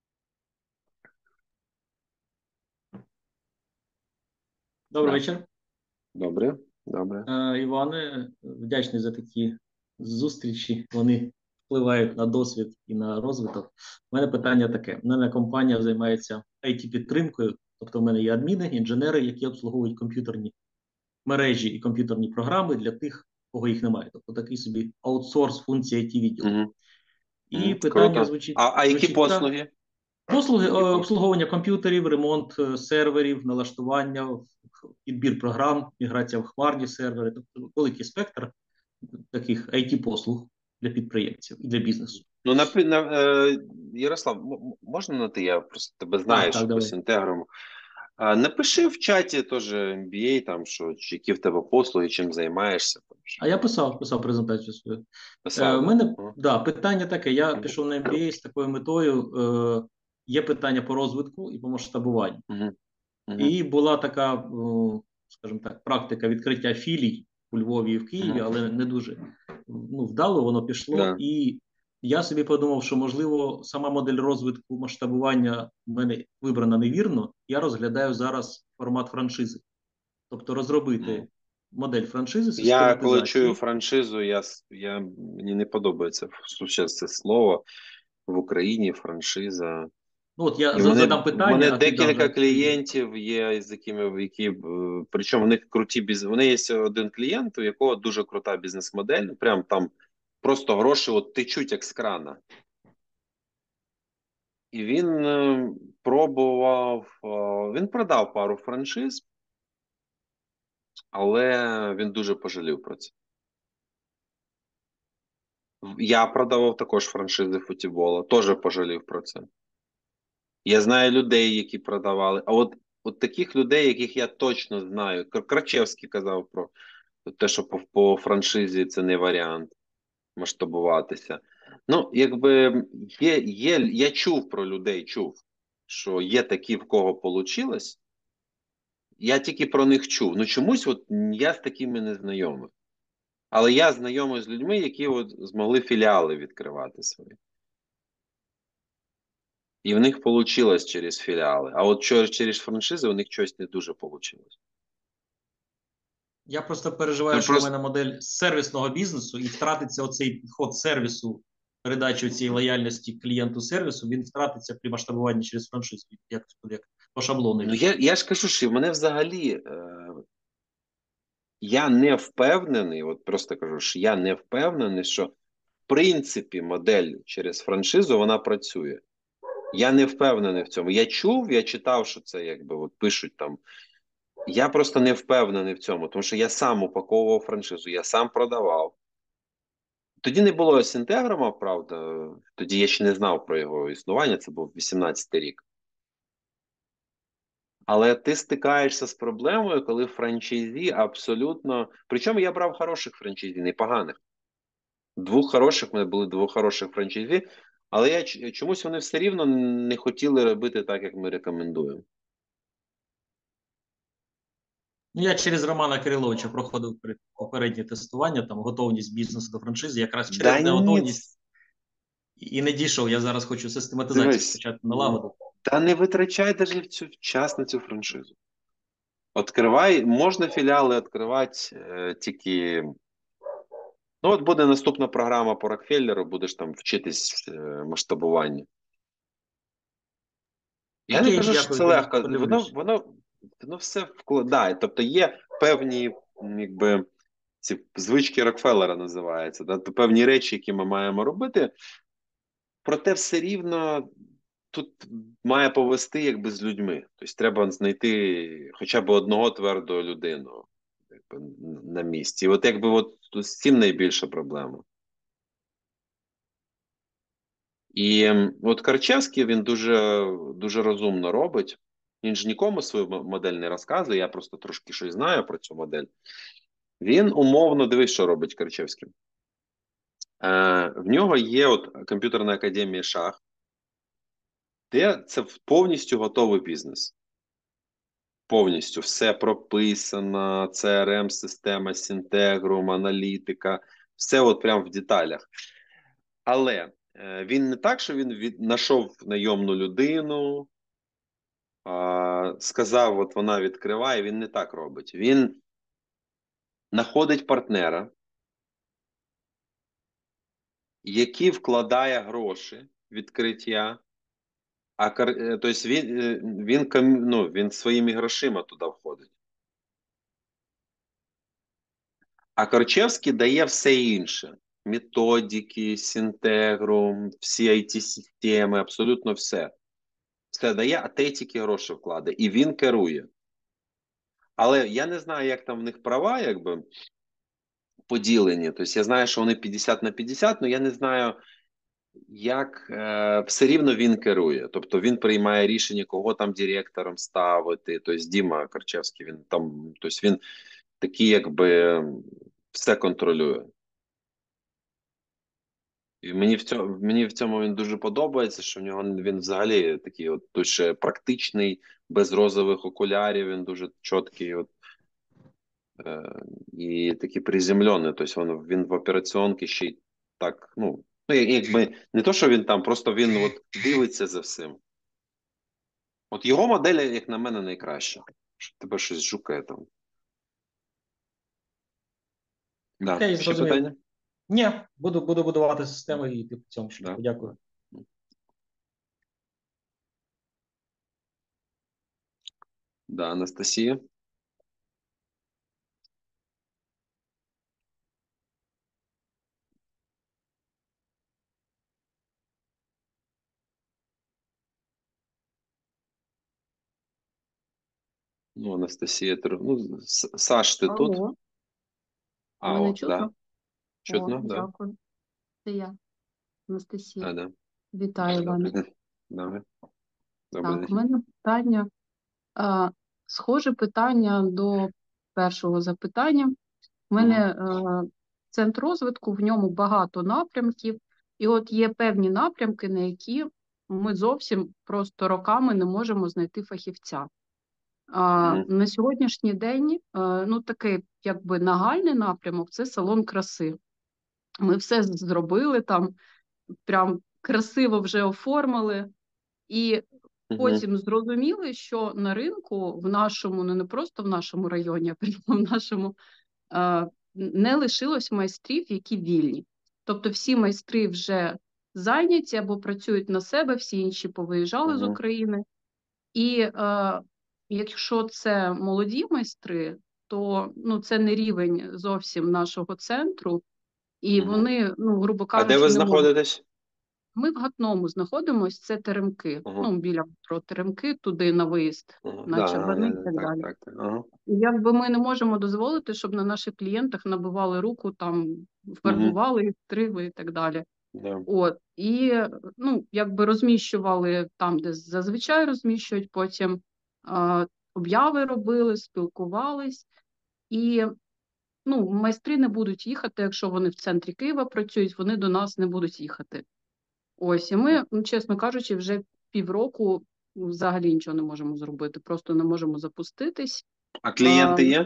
Добрий Да. вечір. Добре, добре. Іване, вдячний за такі зустрічі. Вони впливають на досвід і на розвиток. У мене питання таке. У мене компанія займається IT-підтримкою, тобто в мене є адміни, інженери, які обслуговують комп'ютерні мережі і комп'ютерні програми для тих, кого їх немає. Тобто такий собі аутсорс функції IT-відділу. Угу. І питання звучить, А які так. послуги? Послуги обслуговування комп'ютерів, ремонт серверів, налаштування, підбір програм, міграція в хмарні сервери, тобто великий спектр таких IT-послуг для підприємців і для бізнесу. Ну, Ярослав, можна на ти? Я просто тебе знаю, Так, що давай. по Сінтегрому. Напиши в чаті теж MBA, там, що, які в тебе послуги, чим займаєшся. Там, А я писав презентацію свою. писав, У мене да? питання таке, я пішов на MBA з такою метою, є питання по розвитку і по масштабуванню. І була така, скажімо так, практика відкриття філій у Львові і в Києві, але не дуже вдало воно пішло. Да. І я собі подумав, що, можливо, сама модель розвитку масштабування в мене вибрана невірно. Я розглядаю зараз формат франшизи. Тобто розробити модель франшизи, Я коли систематизації. чую франшизу, мені не подобається це слово в Україні, франшиза. Ну, от я І задам питання. У мене а ти декілька дам клієнтів є, причому в них вони є один клієнт, у якого дуже крута бізнес-модель, прям там просто гроші от течуть як з крана. І він він продав пару франшиз, але він дуже пожалів про це. Я продавав також франшизи футболу, теж пожалів про це. Я знаю людей, які продавали. А от таких людей, яких я точно знаю, Крачевський казав про те, що по франшизі це не варіант масштабуватися. Ну, якби я чув про людей, що є такі, в кого вийшло. Я тільки про них чув. Ну чомусь от я з такими не знайомий. Але я знайомий з людьми, які от змогли філіали відкривати свої. І в них вийшло через філіали. А от через франшизи у них щось не дуже вийшло. Я просто переживаю, що в мене модель сервісного бізнесу і втратиться оцей підход сервісу, передачі цієї лояльності клієнту сервісу, він втратиться при масштабуванні через франшизу, як по шаблону. Ну, я ж кажу, що в мене взагалі я не впевнений, от просто кажу, що я не впевнений, що в принципі модель через франшизу вона працює. Я не впевнений в цьому. Я читав, що це якби от пишуть там. Я просто не впевнений в цьому, тому що я сам упаковував франшизу, я сам продавав. Тоді не було Сінтеграма, правда, тоді я ще не знав про його існування, це був 18-й рік. Але ти стикаєшся з проблемою, коли франчайзі абсолютно... Причому я брав хороших франчайзі, непоганих. У мене були двох хороших франчайзі, але чомусь вони все рівно не хотіли робити так, як ми рекомендуємо. Ну, я через Романа Кириловича проходив попереднє тестування, там готовність бізнесу до франшизи, якраз через неготовність і не дійшов. Я зараз хочу систематизацію почати налагодити. Та не витрачай навіть час на цю франшизу. Можна філіали відкривати тільки... Ну, от буде наступна програма по Рокфеллеру, будеш там вчитись масштабуванню. Я не кажу, що це легко. Воно все вкладає. Тобто є певні, якби, ці звички Рокфеллера називаються, да? То певні речі, які ми маємо робити, проте все рівно тут має повести якби з людьми. Тобто треба знайти хоча б одного твердого людину якби, на місці. І от якби от з цим найбільша проблема. І от Карчевський, він дуже, дуже розумно робить. Він ж нікому свою модель не розказує, я просто трошки щось знаю про цю модель. Він умовно, дивись, що робить Карчевський. В нього є от комп'ютерна академія шах, де це повністю готовий бізнес. Повністю все прописано, CRM-система, Сінтегрум, аналітика, все от прям в деталях. Але він не так, що він знайшов найомну людину, сказав, от вона відкриває, він не так робить. Він знаходить партнера, який вкладає гроші в відкриття, тобто він своїми грошима туди входить. А Корчевський дає все інше. Методики, Сінтегрум, всі IT-системи, абсолютно все. Все дає, а те тільки гроші вкладає. І він керує. Але я не знаю, як там в них права, якби, поділені. Тобто я знаю, що вони 50 на 50, але я не знаю, як все рівно він керує. Тобто він приймає рішення, кого там директором ставити. Тобто Діма Корчевський, він там, тобто він такий, якби, все контролює. І мені в цьому він дуже подобається, що в нього він взагалі такий от дуже практичний, без розових окулярів, він дуже чіткий от, і такий приземлений. Тобто він в операціонці ще й так, ну якби не то, що він там, просто він от дивиться за всім. От його модель, як на мене, найкраща. Що тебе щось жукає там. Да. Окей, Ще зрозумів. питання? Ні, буду будувати систему і йти по цьому шляху. Дякую. Да, Анастасія. Ну, Анастасія, Саш, ти тут? Алло, Алло, мене чутно? да. О, Чутно, да. дякую. Це я, Анастасія. Да. Вітаю вас. Добре. Так, у мене питання, схоже питання до першого запитання. У мене центр розвитку, в ньому багато напрямків, і от є певні напрямки, на які ми зовсім просто роками не можемо знайти фахівця. На сьогоднішній день, ну, такий, якби, нагальний напрямок – це салон краси. Ми все зробили там, прям красиво вже оформили, і потім зрозуміли, що на ринку в нашому, ну не просто в нашому районі, а прямо в нашому, не лишилось майстрів, які вільні. Тобто всі майстри вже зайняті або працюють на себе, всі інші повиїжджали з України. І якщо це молоді майстри, то ну, це не рівень зовсім нашого центру, і вони, ну, грубо кажучи, А де ви не можуть. знаходитесь? Ми в Гатному знаходимося, це Теремки, ну, біля метро Теремки, туди на виїзд, на Червони і так далі. Ага. І якби ми не можемо дозволити, щоб на наших клієнтах набивали руку, там, фарбували, стригли і так далі. От, і, ну, якби розміщували там, де зазвичай розміщують, потім обяви робили, спілкувались, і, ну, майстри не будуть їхати, якщо вони в центрі Києва працюють, вони до нас не будуть їхати. Ось, і ми, ну, чесно кажучи, вже півроку взагалі нічого не можемо зробити, просто не можемо запуститись. А клієнти є?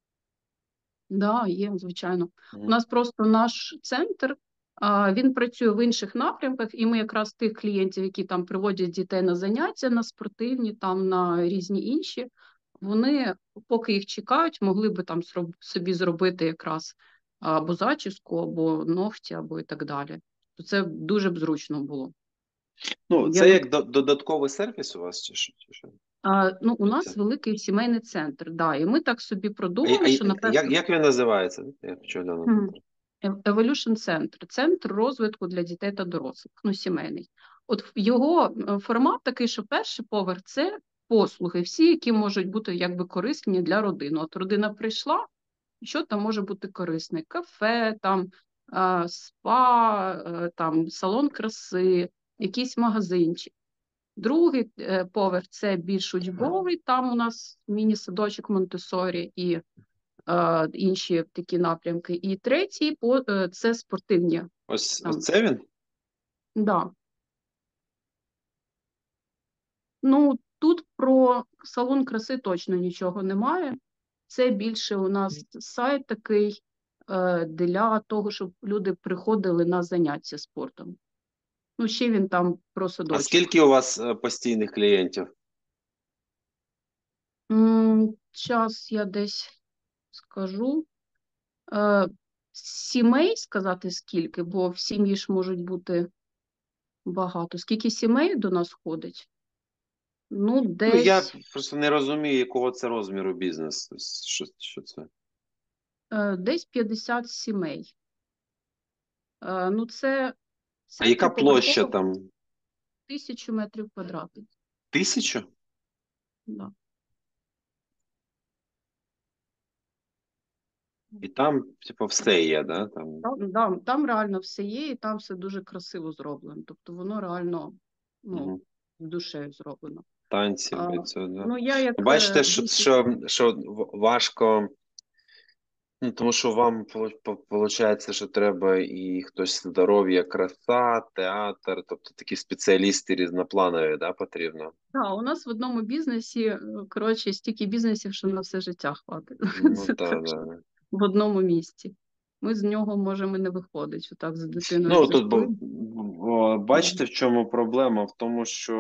Да, є, звичайно. У нас просто наш центр, він працює в інших напрямках, і ми якраз тих клієнтів, які там приводять дітей на заняття, на спортивні, там на різні інші, вони, поки їх чекають, могли би там собі зробити якраз або зачіску, або ногті, або і так далі. То це дуже б зручно було. Ну, це як додатковий сервіс у вас, чи що? Ну, у нас великий сімейний центр, да, і ми так собі продумали, що на Як він називається? Я хочу глянути. Evolution Center – центр розвитку для дітей та дорослих, ну, сімейний. От його формат такий, що перший поверх – це послуги, всі, які можуть бути якби корисні для родини. От родина прийшла, що там може бути корисне? Кафе, там, спа, там, салон краси, якийсь магазинчик. Другий поверх – це більш учбовий, там у нас міні-садочок Монтессорі і інші такі напрямки. І третій – це спортивні. Ось це він? Да. Ну, тут про салон краси точно нічого немає. Це більше у нас сайт такий для того, щоб люди приходили на заняття спортом. Ну, ще він там про А садочок. скільки у вас постійних клієнтів? Час я десь скажу. Сімей сказати скільки, бо в сім'ї ж можуть бути багато. Скільки сімей до нас ходить? Ну, десь... Ну, я просто не розумію, якого це розміру бізнес. Що це? Десь 50 сімей. Ну, це... А яка площа там? 1000 метрів квадратних. 1000? Да. І там, типу, все є, да? Там реально все є, і там все дуже красиво зроблено. Тобто воно реально, ну, з душею зроблено. Танці, це, да. Ну, я як... Бачите, що важко, ну, тому що вам виходить, що треба і хтось здоров'я, краса, театр, тобто такі спеціалісти різнопланові, да, потрібно? Так, у нас в одному бізнесі, коротше, стільки бізнесів, що на все життя хватить. Ну, так, да. В одному місці. Ми з нього можемо і не виходити, отак з дитиною. Ну, тут, бачите, в чому проблема? В тому, що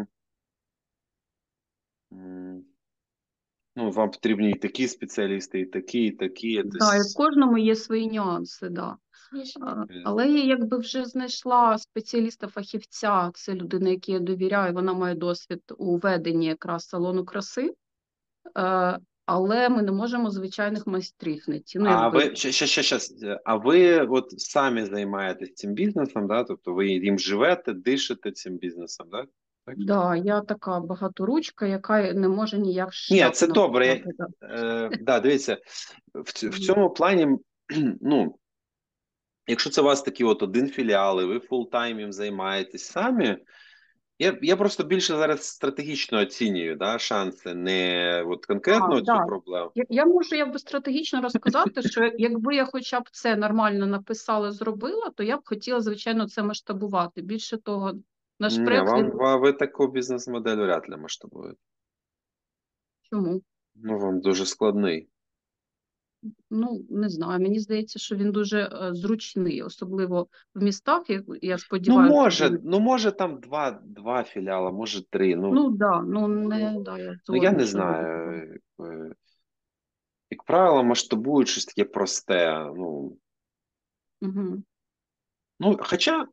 ну, вам потрібні і такі спеціалісти, і такі, і такі. Так, і в кожному є свої нюанси, да. Але я якби вже знайшла спеціаліста-фахівця, це людина, якій я довіряю, вона має досвід у веденні якраз салону краси, але ми не можемо звичайних майстрів знайти. Ну, А ви от самі займаєтесь цим бізнесом, да? Тобто ви їм живете, дишите цим бізнесом, да? Так, да, я така багаторучка, яка не може ніяк Ні, це добре. Да, дивіться, в цьому плані, ну, якщо це у вас такі от один філіал, і ви фултайм їм займаєтесь самі, я просто більше зараз стратегічно оцінюю, да, шанси, не от конкретно цю проблему. Я можу якби стратегічно розказати, що якби я хоча б це нормально написала, зробила, то я б хотіла, звичайно, це масштабувати. Більше того, наш проект... Ви таку бізнес-модель вряд ли масштабуєте. Чому? Ну, він дуже складний. Ну, не знаю, мені здається, що він дуже зручний, особливо в містах, я сподіваюся. Може там два філіали, може 3. Да, я не знаю. Як правило, масштабують щось таке просте. Хоча,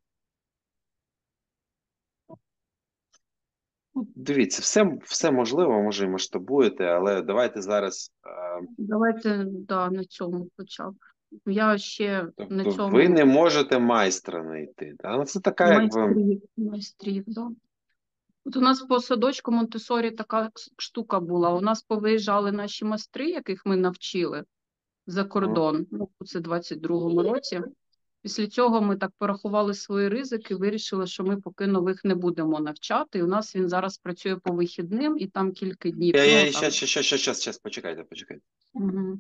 дивіться, все можливо, може і масштабуєте, але давайте зараз... Давайте, на цьому хоча б. Я ще тобто на цьому... ви не можете майстра знайти, да? Ну, це така, Майстрів, да. От у нас по садочку Монтессорі така штука була. У нас повиїжджали наші майстри, яких ми навчили за кордон. Це в 22-му році. Після цього ми так порахували свої ризики, вирішили, що ми поки нових не будемо навчати. І у нас він зараз працює по вихідним, і там кілька днів. Щас, почекайте. Угу.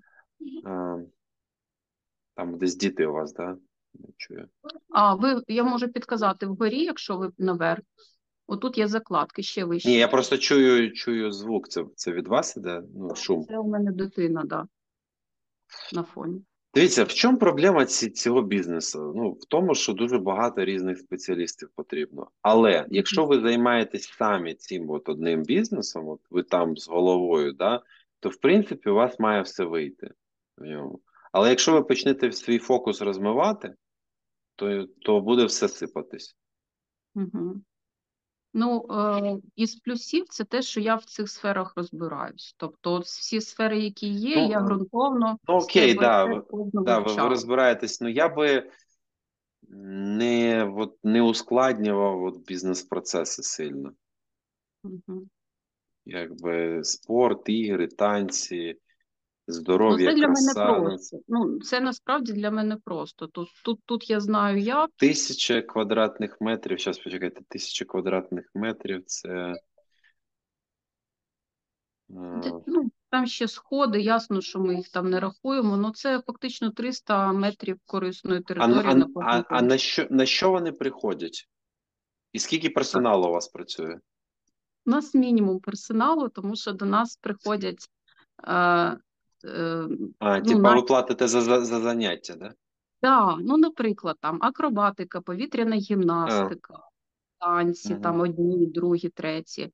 Там десь діти у вас, так? Да? Чую. Я можу підказати вгорі, якщо ви наверх. Отут є закладки, ще вище. Ні, я просто чую звук. Це від вас іде? Ну, шум. Це у мене дитина, да, на фоні. Дивіться, в чому проблема цього бізнесу? Ну, в тому, що дуже багато різних спеціалістів потрібно. Але якщо ви займаєтесь самі цим от одним бізнесом, от ви там з головою, да, то в принципі у вас має все вийти в ньому. Але якщо ви почнете свій фокус розмивати, то буде все сипатись. Угу. Ну, із плюсів це те, що я в цих сферах розбираюсь. Тобто от всі сфери, які є, я Ну, ґрунтовно ну окей, да, степ-бай-степ кожну да, ви вивчала. розбираєтесь. Ну я би не ускладнював бізнес-процеси сильно. Мгм. Якби спорт, ігри, танці, Ну, здоров'я, це для мене краса. Ну, просто. Ну, це насправді для мене просто. Тут я знаю як. 1000 квадратних метрів, зараз почекайте, 1000 квадратних метрів, це Ну, там ще сходи, ясно, що ми їх там не рахуємо, але це фактично 300 метрів корисної території на кожному а поверсі. на що вони приходять? І скільки персоналу у вас працює? У нас мінімум персоналу, тому що до нас приходять е, ну, Типа ви платите за заняття, да? да, ну, наприклад, там акробатика, повітряна А, гімнастика, танці, угу. там одні, другі, треті.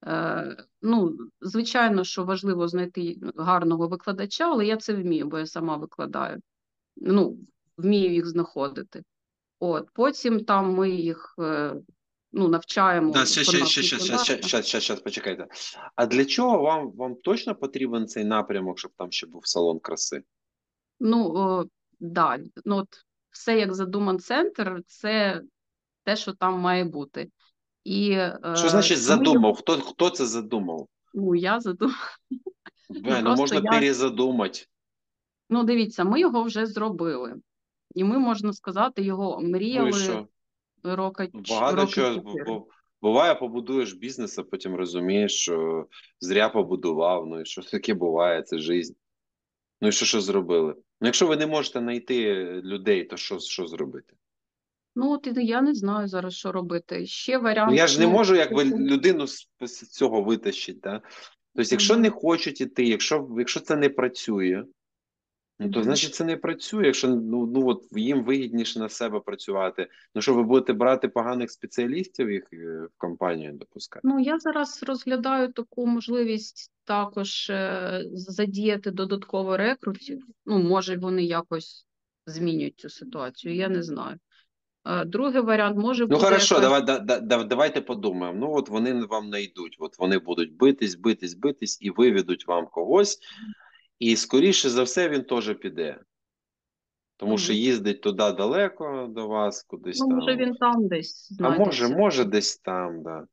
Ну, звичайно, що важливо знайти гарного викладача, але я це вмію, бо я сама викладаю. Ну, вмію їх знаходити. От, потім там ми їх ну, навчаємо Да, виконавчим стандартам. щас, почекайте. А для чого вам точно потрібен цей напрямок, щоб там ще був салон краси? Ну, да, ну, от все як задуман центр, це те, що там має бути. І Що значить ми його, задумав? Хто це задумав? ну, я задумала, ну, Ну просто можна перезадумати. ну, дивіться, ми його вже зробили. І ми, можна сказати, його Ну і мріяли що? Багато роки чого 4. буває, побудуєш бізнес, а потім розумієш, що зря побудував. Ну і що таке буває, це життя. Ну і що зробили? Ну, якщо ви не можете знайти людей, то що зробити? Ну, от і я не знаю зараз, що робити. Ще Ну варіант, я ж не ну, можу якби людину з цього витащити. Да? Тобто, якщо не угу, хочуть іти, якщо це не працює, ну то угу. значить це не працює. Якщо от їм вигідніше на себе працювати, ну що ви будете брати поганих спеціалістів їх в компанію допускати? Ну, я зараз розглядаю таку можливість також задіяти додатково рекрутів. Ну, може, вони якось змінюють цю ситуацію, я не знаю. Другий варіант може Ну буде хорошо, якась. давайте подумаємо. Ну от вони вам знайдуть, от вони будуть битись і виведуть вам когось, і скоріше за все він теж піде. Тому що Мгм. їздить туди далеко до вас, кудись Ну, може, там. він там десь А знайдеться. може десь там, да.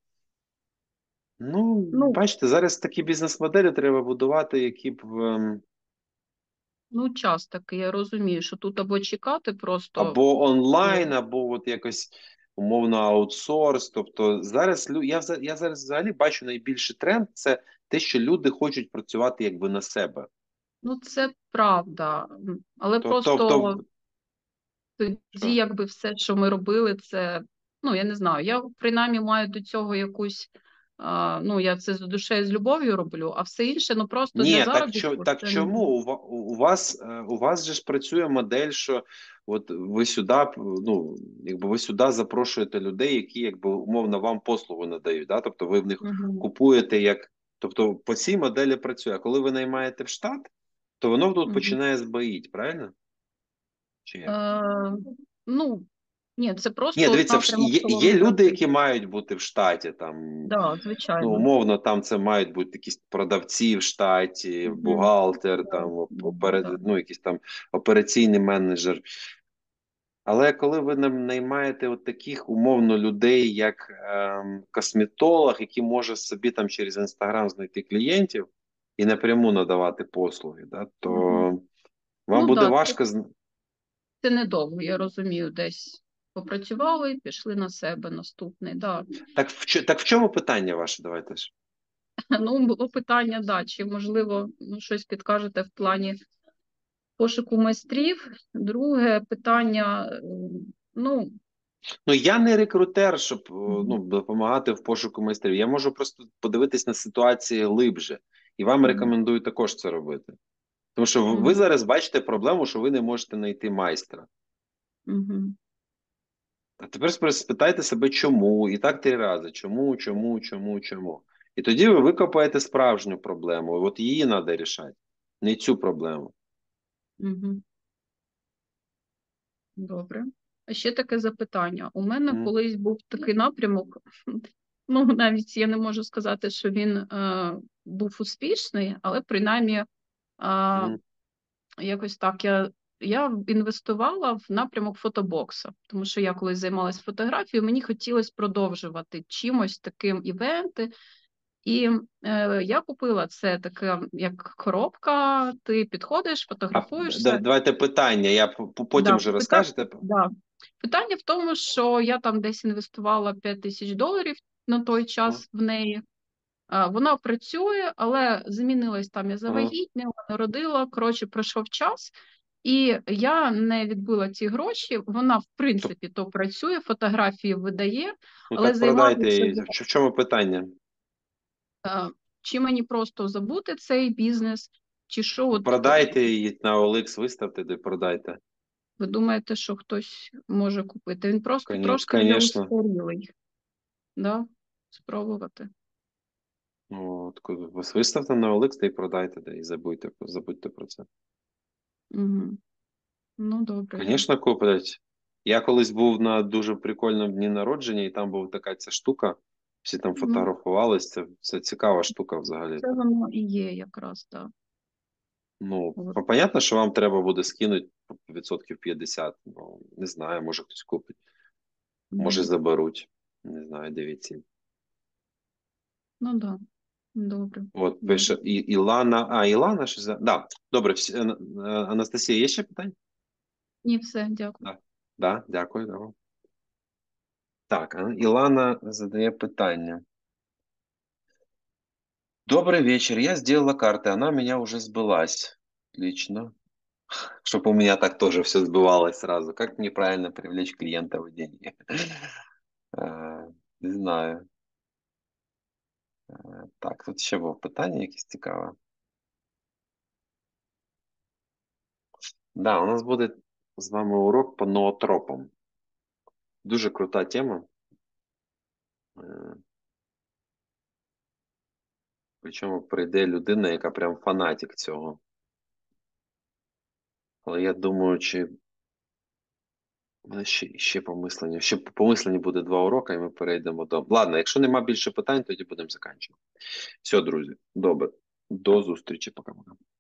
Ну, Ну, бачите, зараз такі бізнес-моделі треба будувати, які б ну, час такий, я розумію, що тут або чекати просто. або онлайн, або от якось умовно аутсорс. Тобто зараз я зараз взагалі бачу найбільший тренд це те, що люди хочуть працювати якби на себе. Ну, це правда. Але Тобто, просто тоді, що? якби все, що ми робили, це, ну, я не знаю, я принаймні маю до цього якусь, ну, я це з душею, з любов'ю роблю, а все інше, ну, просто для Ні, заробітку так це не. чому? У вас же ж працює модель, що от ви сюди, ну, якби ви сюди запрошуєте людей, які якби умовно вам послугу надають. Да? Тобто ви в них Угу. купуєте як. Тобто по цій моделі працює. А коли ви наймаєте в штат, то воно тут Угу. починає збоїть, правильно? Чи як? Ну, ні, це Ні, просто от дивіться, напрямок є салону люди, краси. які мають бути в штаті там. Да, Ну, звичайно. умовно, там це мають бути якісь продавці в штаті, Угу. бухгалтер, Да, там да. ну, якийсь там операційний менеджер. Але коли ви наймаєте от таких умовно людей, як косметолог, який може собі там через Інстаграм знайти клієнтів і напряму надавати послуги, да, то Угу. вам Ну, буде да, важко. це недовго, я розумію, десь попрацювали, пішли на себе наступний, да. Так в чому питання ваше? Давайте ж. Ну, було питання, да, чи можливо, ну, щось підкажете в плані пошуку майстрів. Друге питання, ну, Ну, я не рекрутер, щоб ну, допомагати в пошуку майстрів. Я можу просто подивитись на ситуації глибше. І вам мгм, рекомендую також це робити. Тому що ви мгм, зараз бачите проблему, що ви не можете знайти майстра. мгм, А тепер спитайте себе, чому? І так 3 рази. Чому? І тоді ви викопаєте справжню проблему. От її треба рішати, не цю проблему. мгм. Добре. А ще таке запитання. У мене колись був такий напрямок, Ну, навіть я не можу сказати, що він був успішний, але принаймні якось так я інвестувала в напрямок фотобокса, тому що я колись займалася фотографією, мені хотілося продовжувати чимось таким івенти. І я купила це таке, як коробка, ти підходиш, фотографуєшся. Давайте питання, я потім Да, вже розкажете. Да. Питання в тому, що я там десь інвестувала $5000 на той час в неї. Вона працює, але змінилась там, я завагітніла, народила, коротше, пройшов час, і я не відбила ці гроші. Вона, в принципі, то працює, фотографії видає, Ну але так продайте її. займатися... В чому питання? Чи мені просто забути цей бізнес, чи що? От, Продайте її на OLX, виставте, де продайте. ви думаєте, що хтось може купити? Він просто трошки вже Конечно. устарілий. Да? Спробувати. Ну, виставте на OLX, та й продайте, і забудьте про це. Угу. Ну, добре. Звісно, куплять. Я колись був на дуже прикольному дні народження, і там була така ця штука. Всі там фотографувались. Це цікава штука взагалі. Це воно і є якраз, так. Ну, понятно, що вам треба буде скинути 50%. Ну, не знаю, може хтось купить. Може заберуть. Не знаю, дивіться. Ну, так. Да. Добре. От, пише Ілана. Ілана що за... Да, добре. Анастасія, є ще питання? Ні, все, дякую. Да, дякую. Давай. Так, Ілана задає питання. Добрый вечер. Я сделала карты, она у меня уже сбылась. Отлично. Чтобы у меня так тоже все сбывалось сразу. Как мне правильно привлечь клиента в деньги? Не знаю. Так, тут ще було питання якесь цікаве. Да, у нас буде з вами урок по ноотропам. Дуже крута тема. Причому прийде людина, яка прям фанатик цього. Але я думаю, чи ще помислення. Ще помислення буде 2 уроки, і ми перейдемо до... Ладно, якщо нема більше питань, тоді будемо закінчувати. Все, друзі, добре. До зустрічі, пока-пока.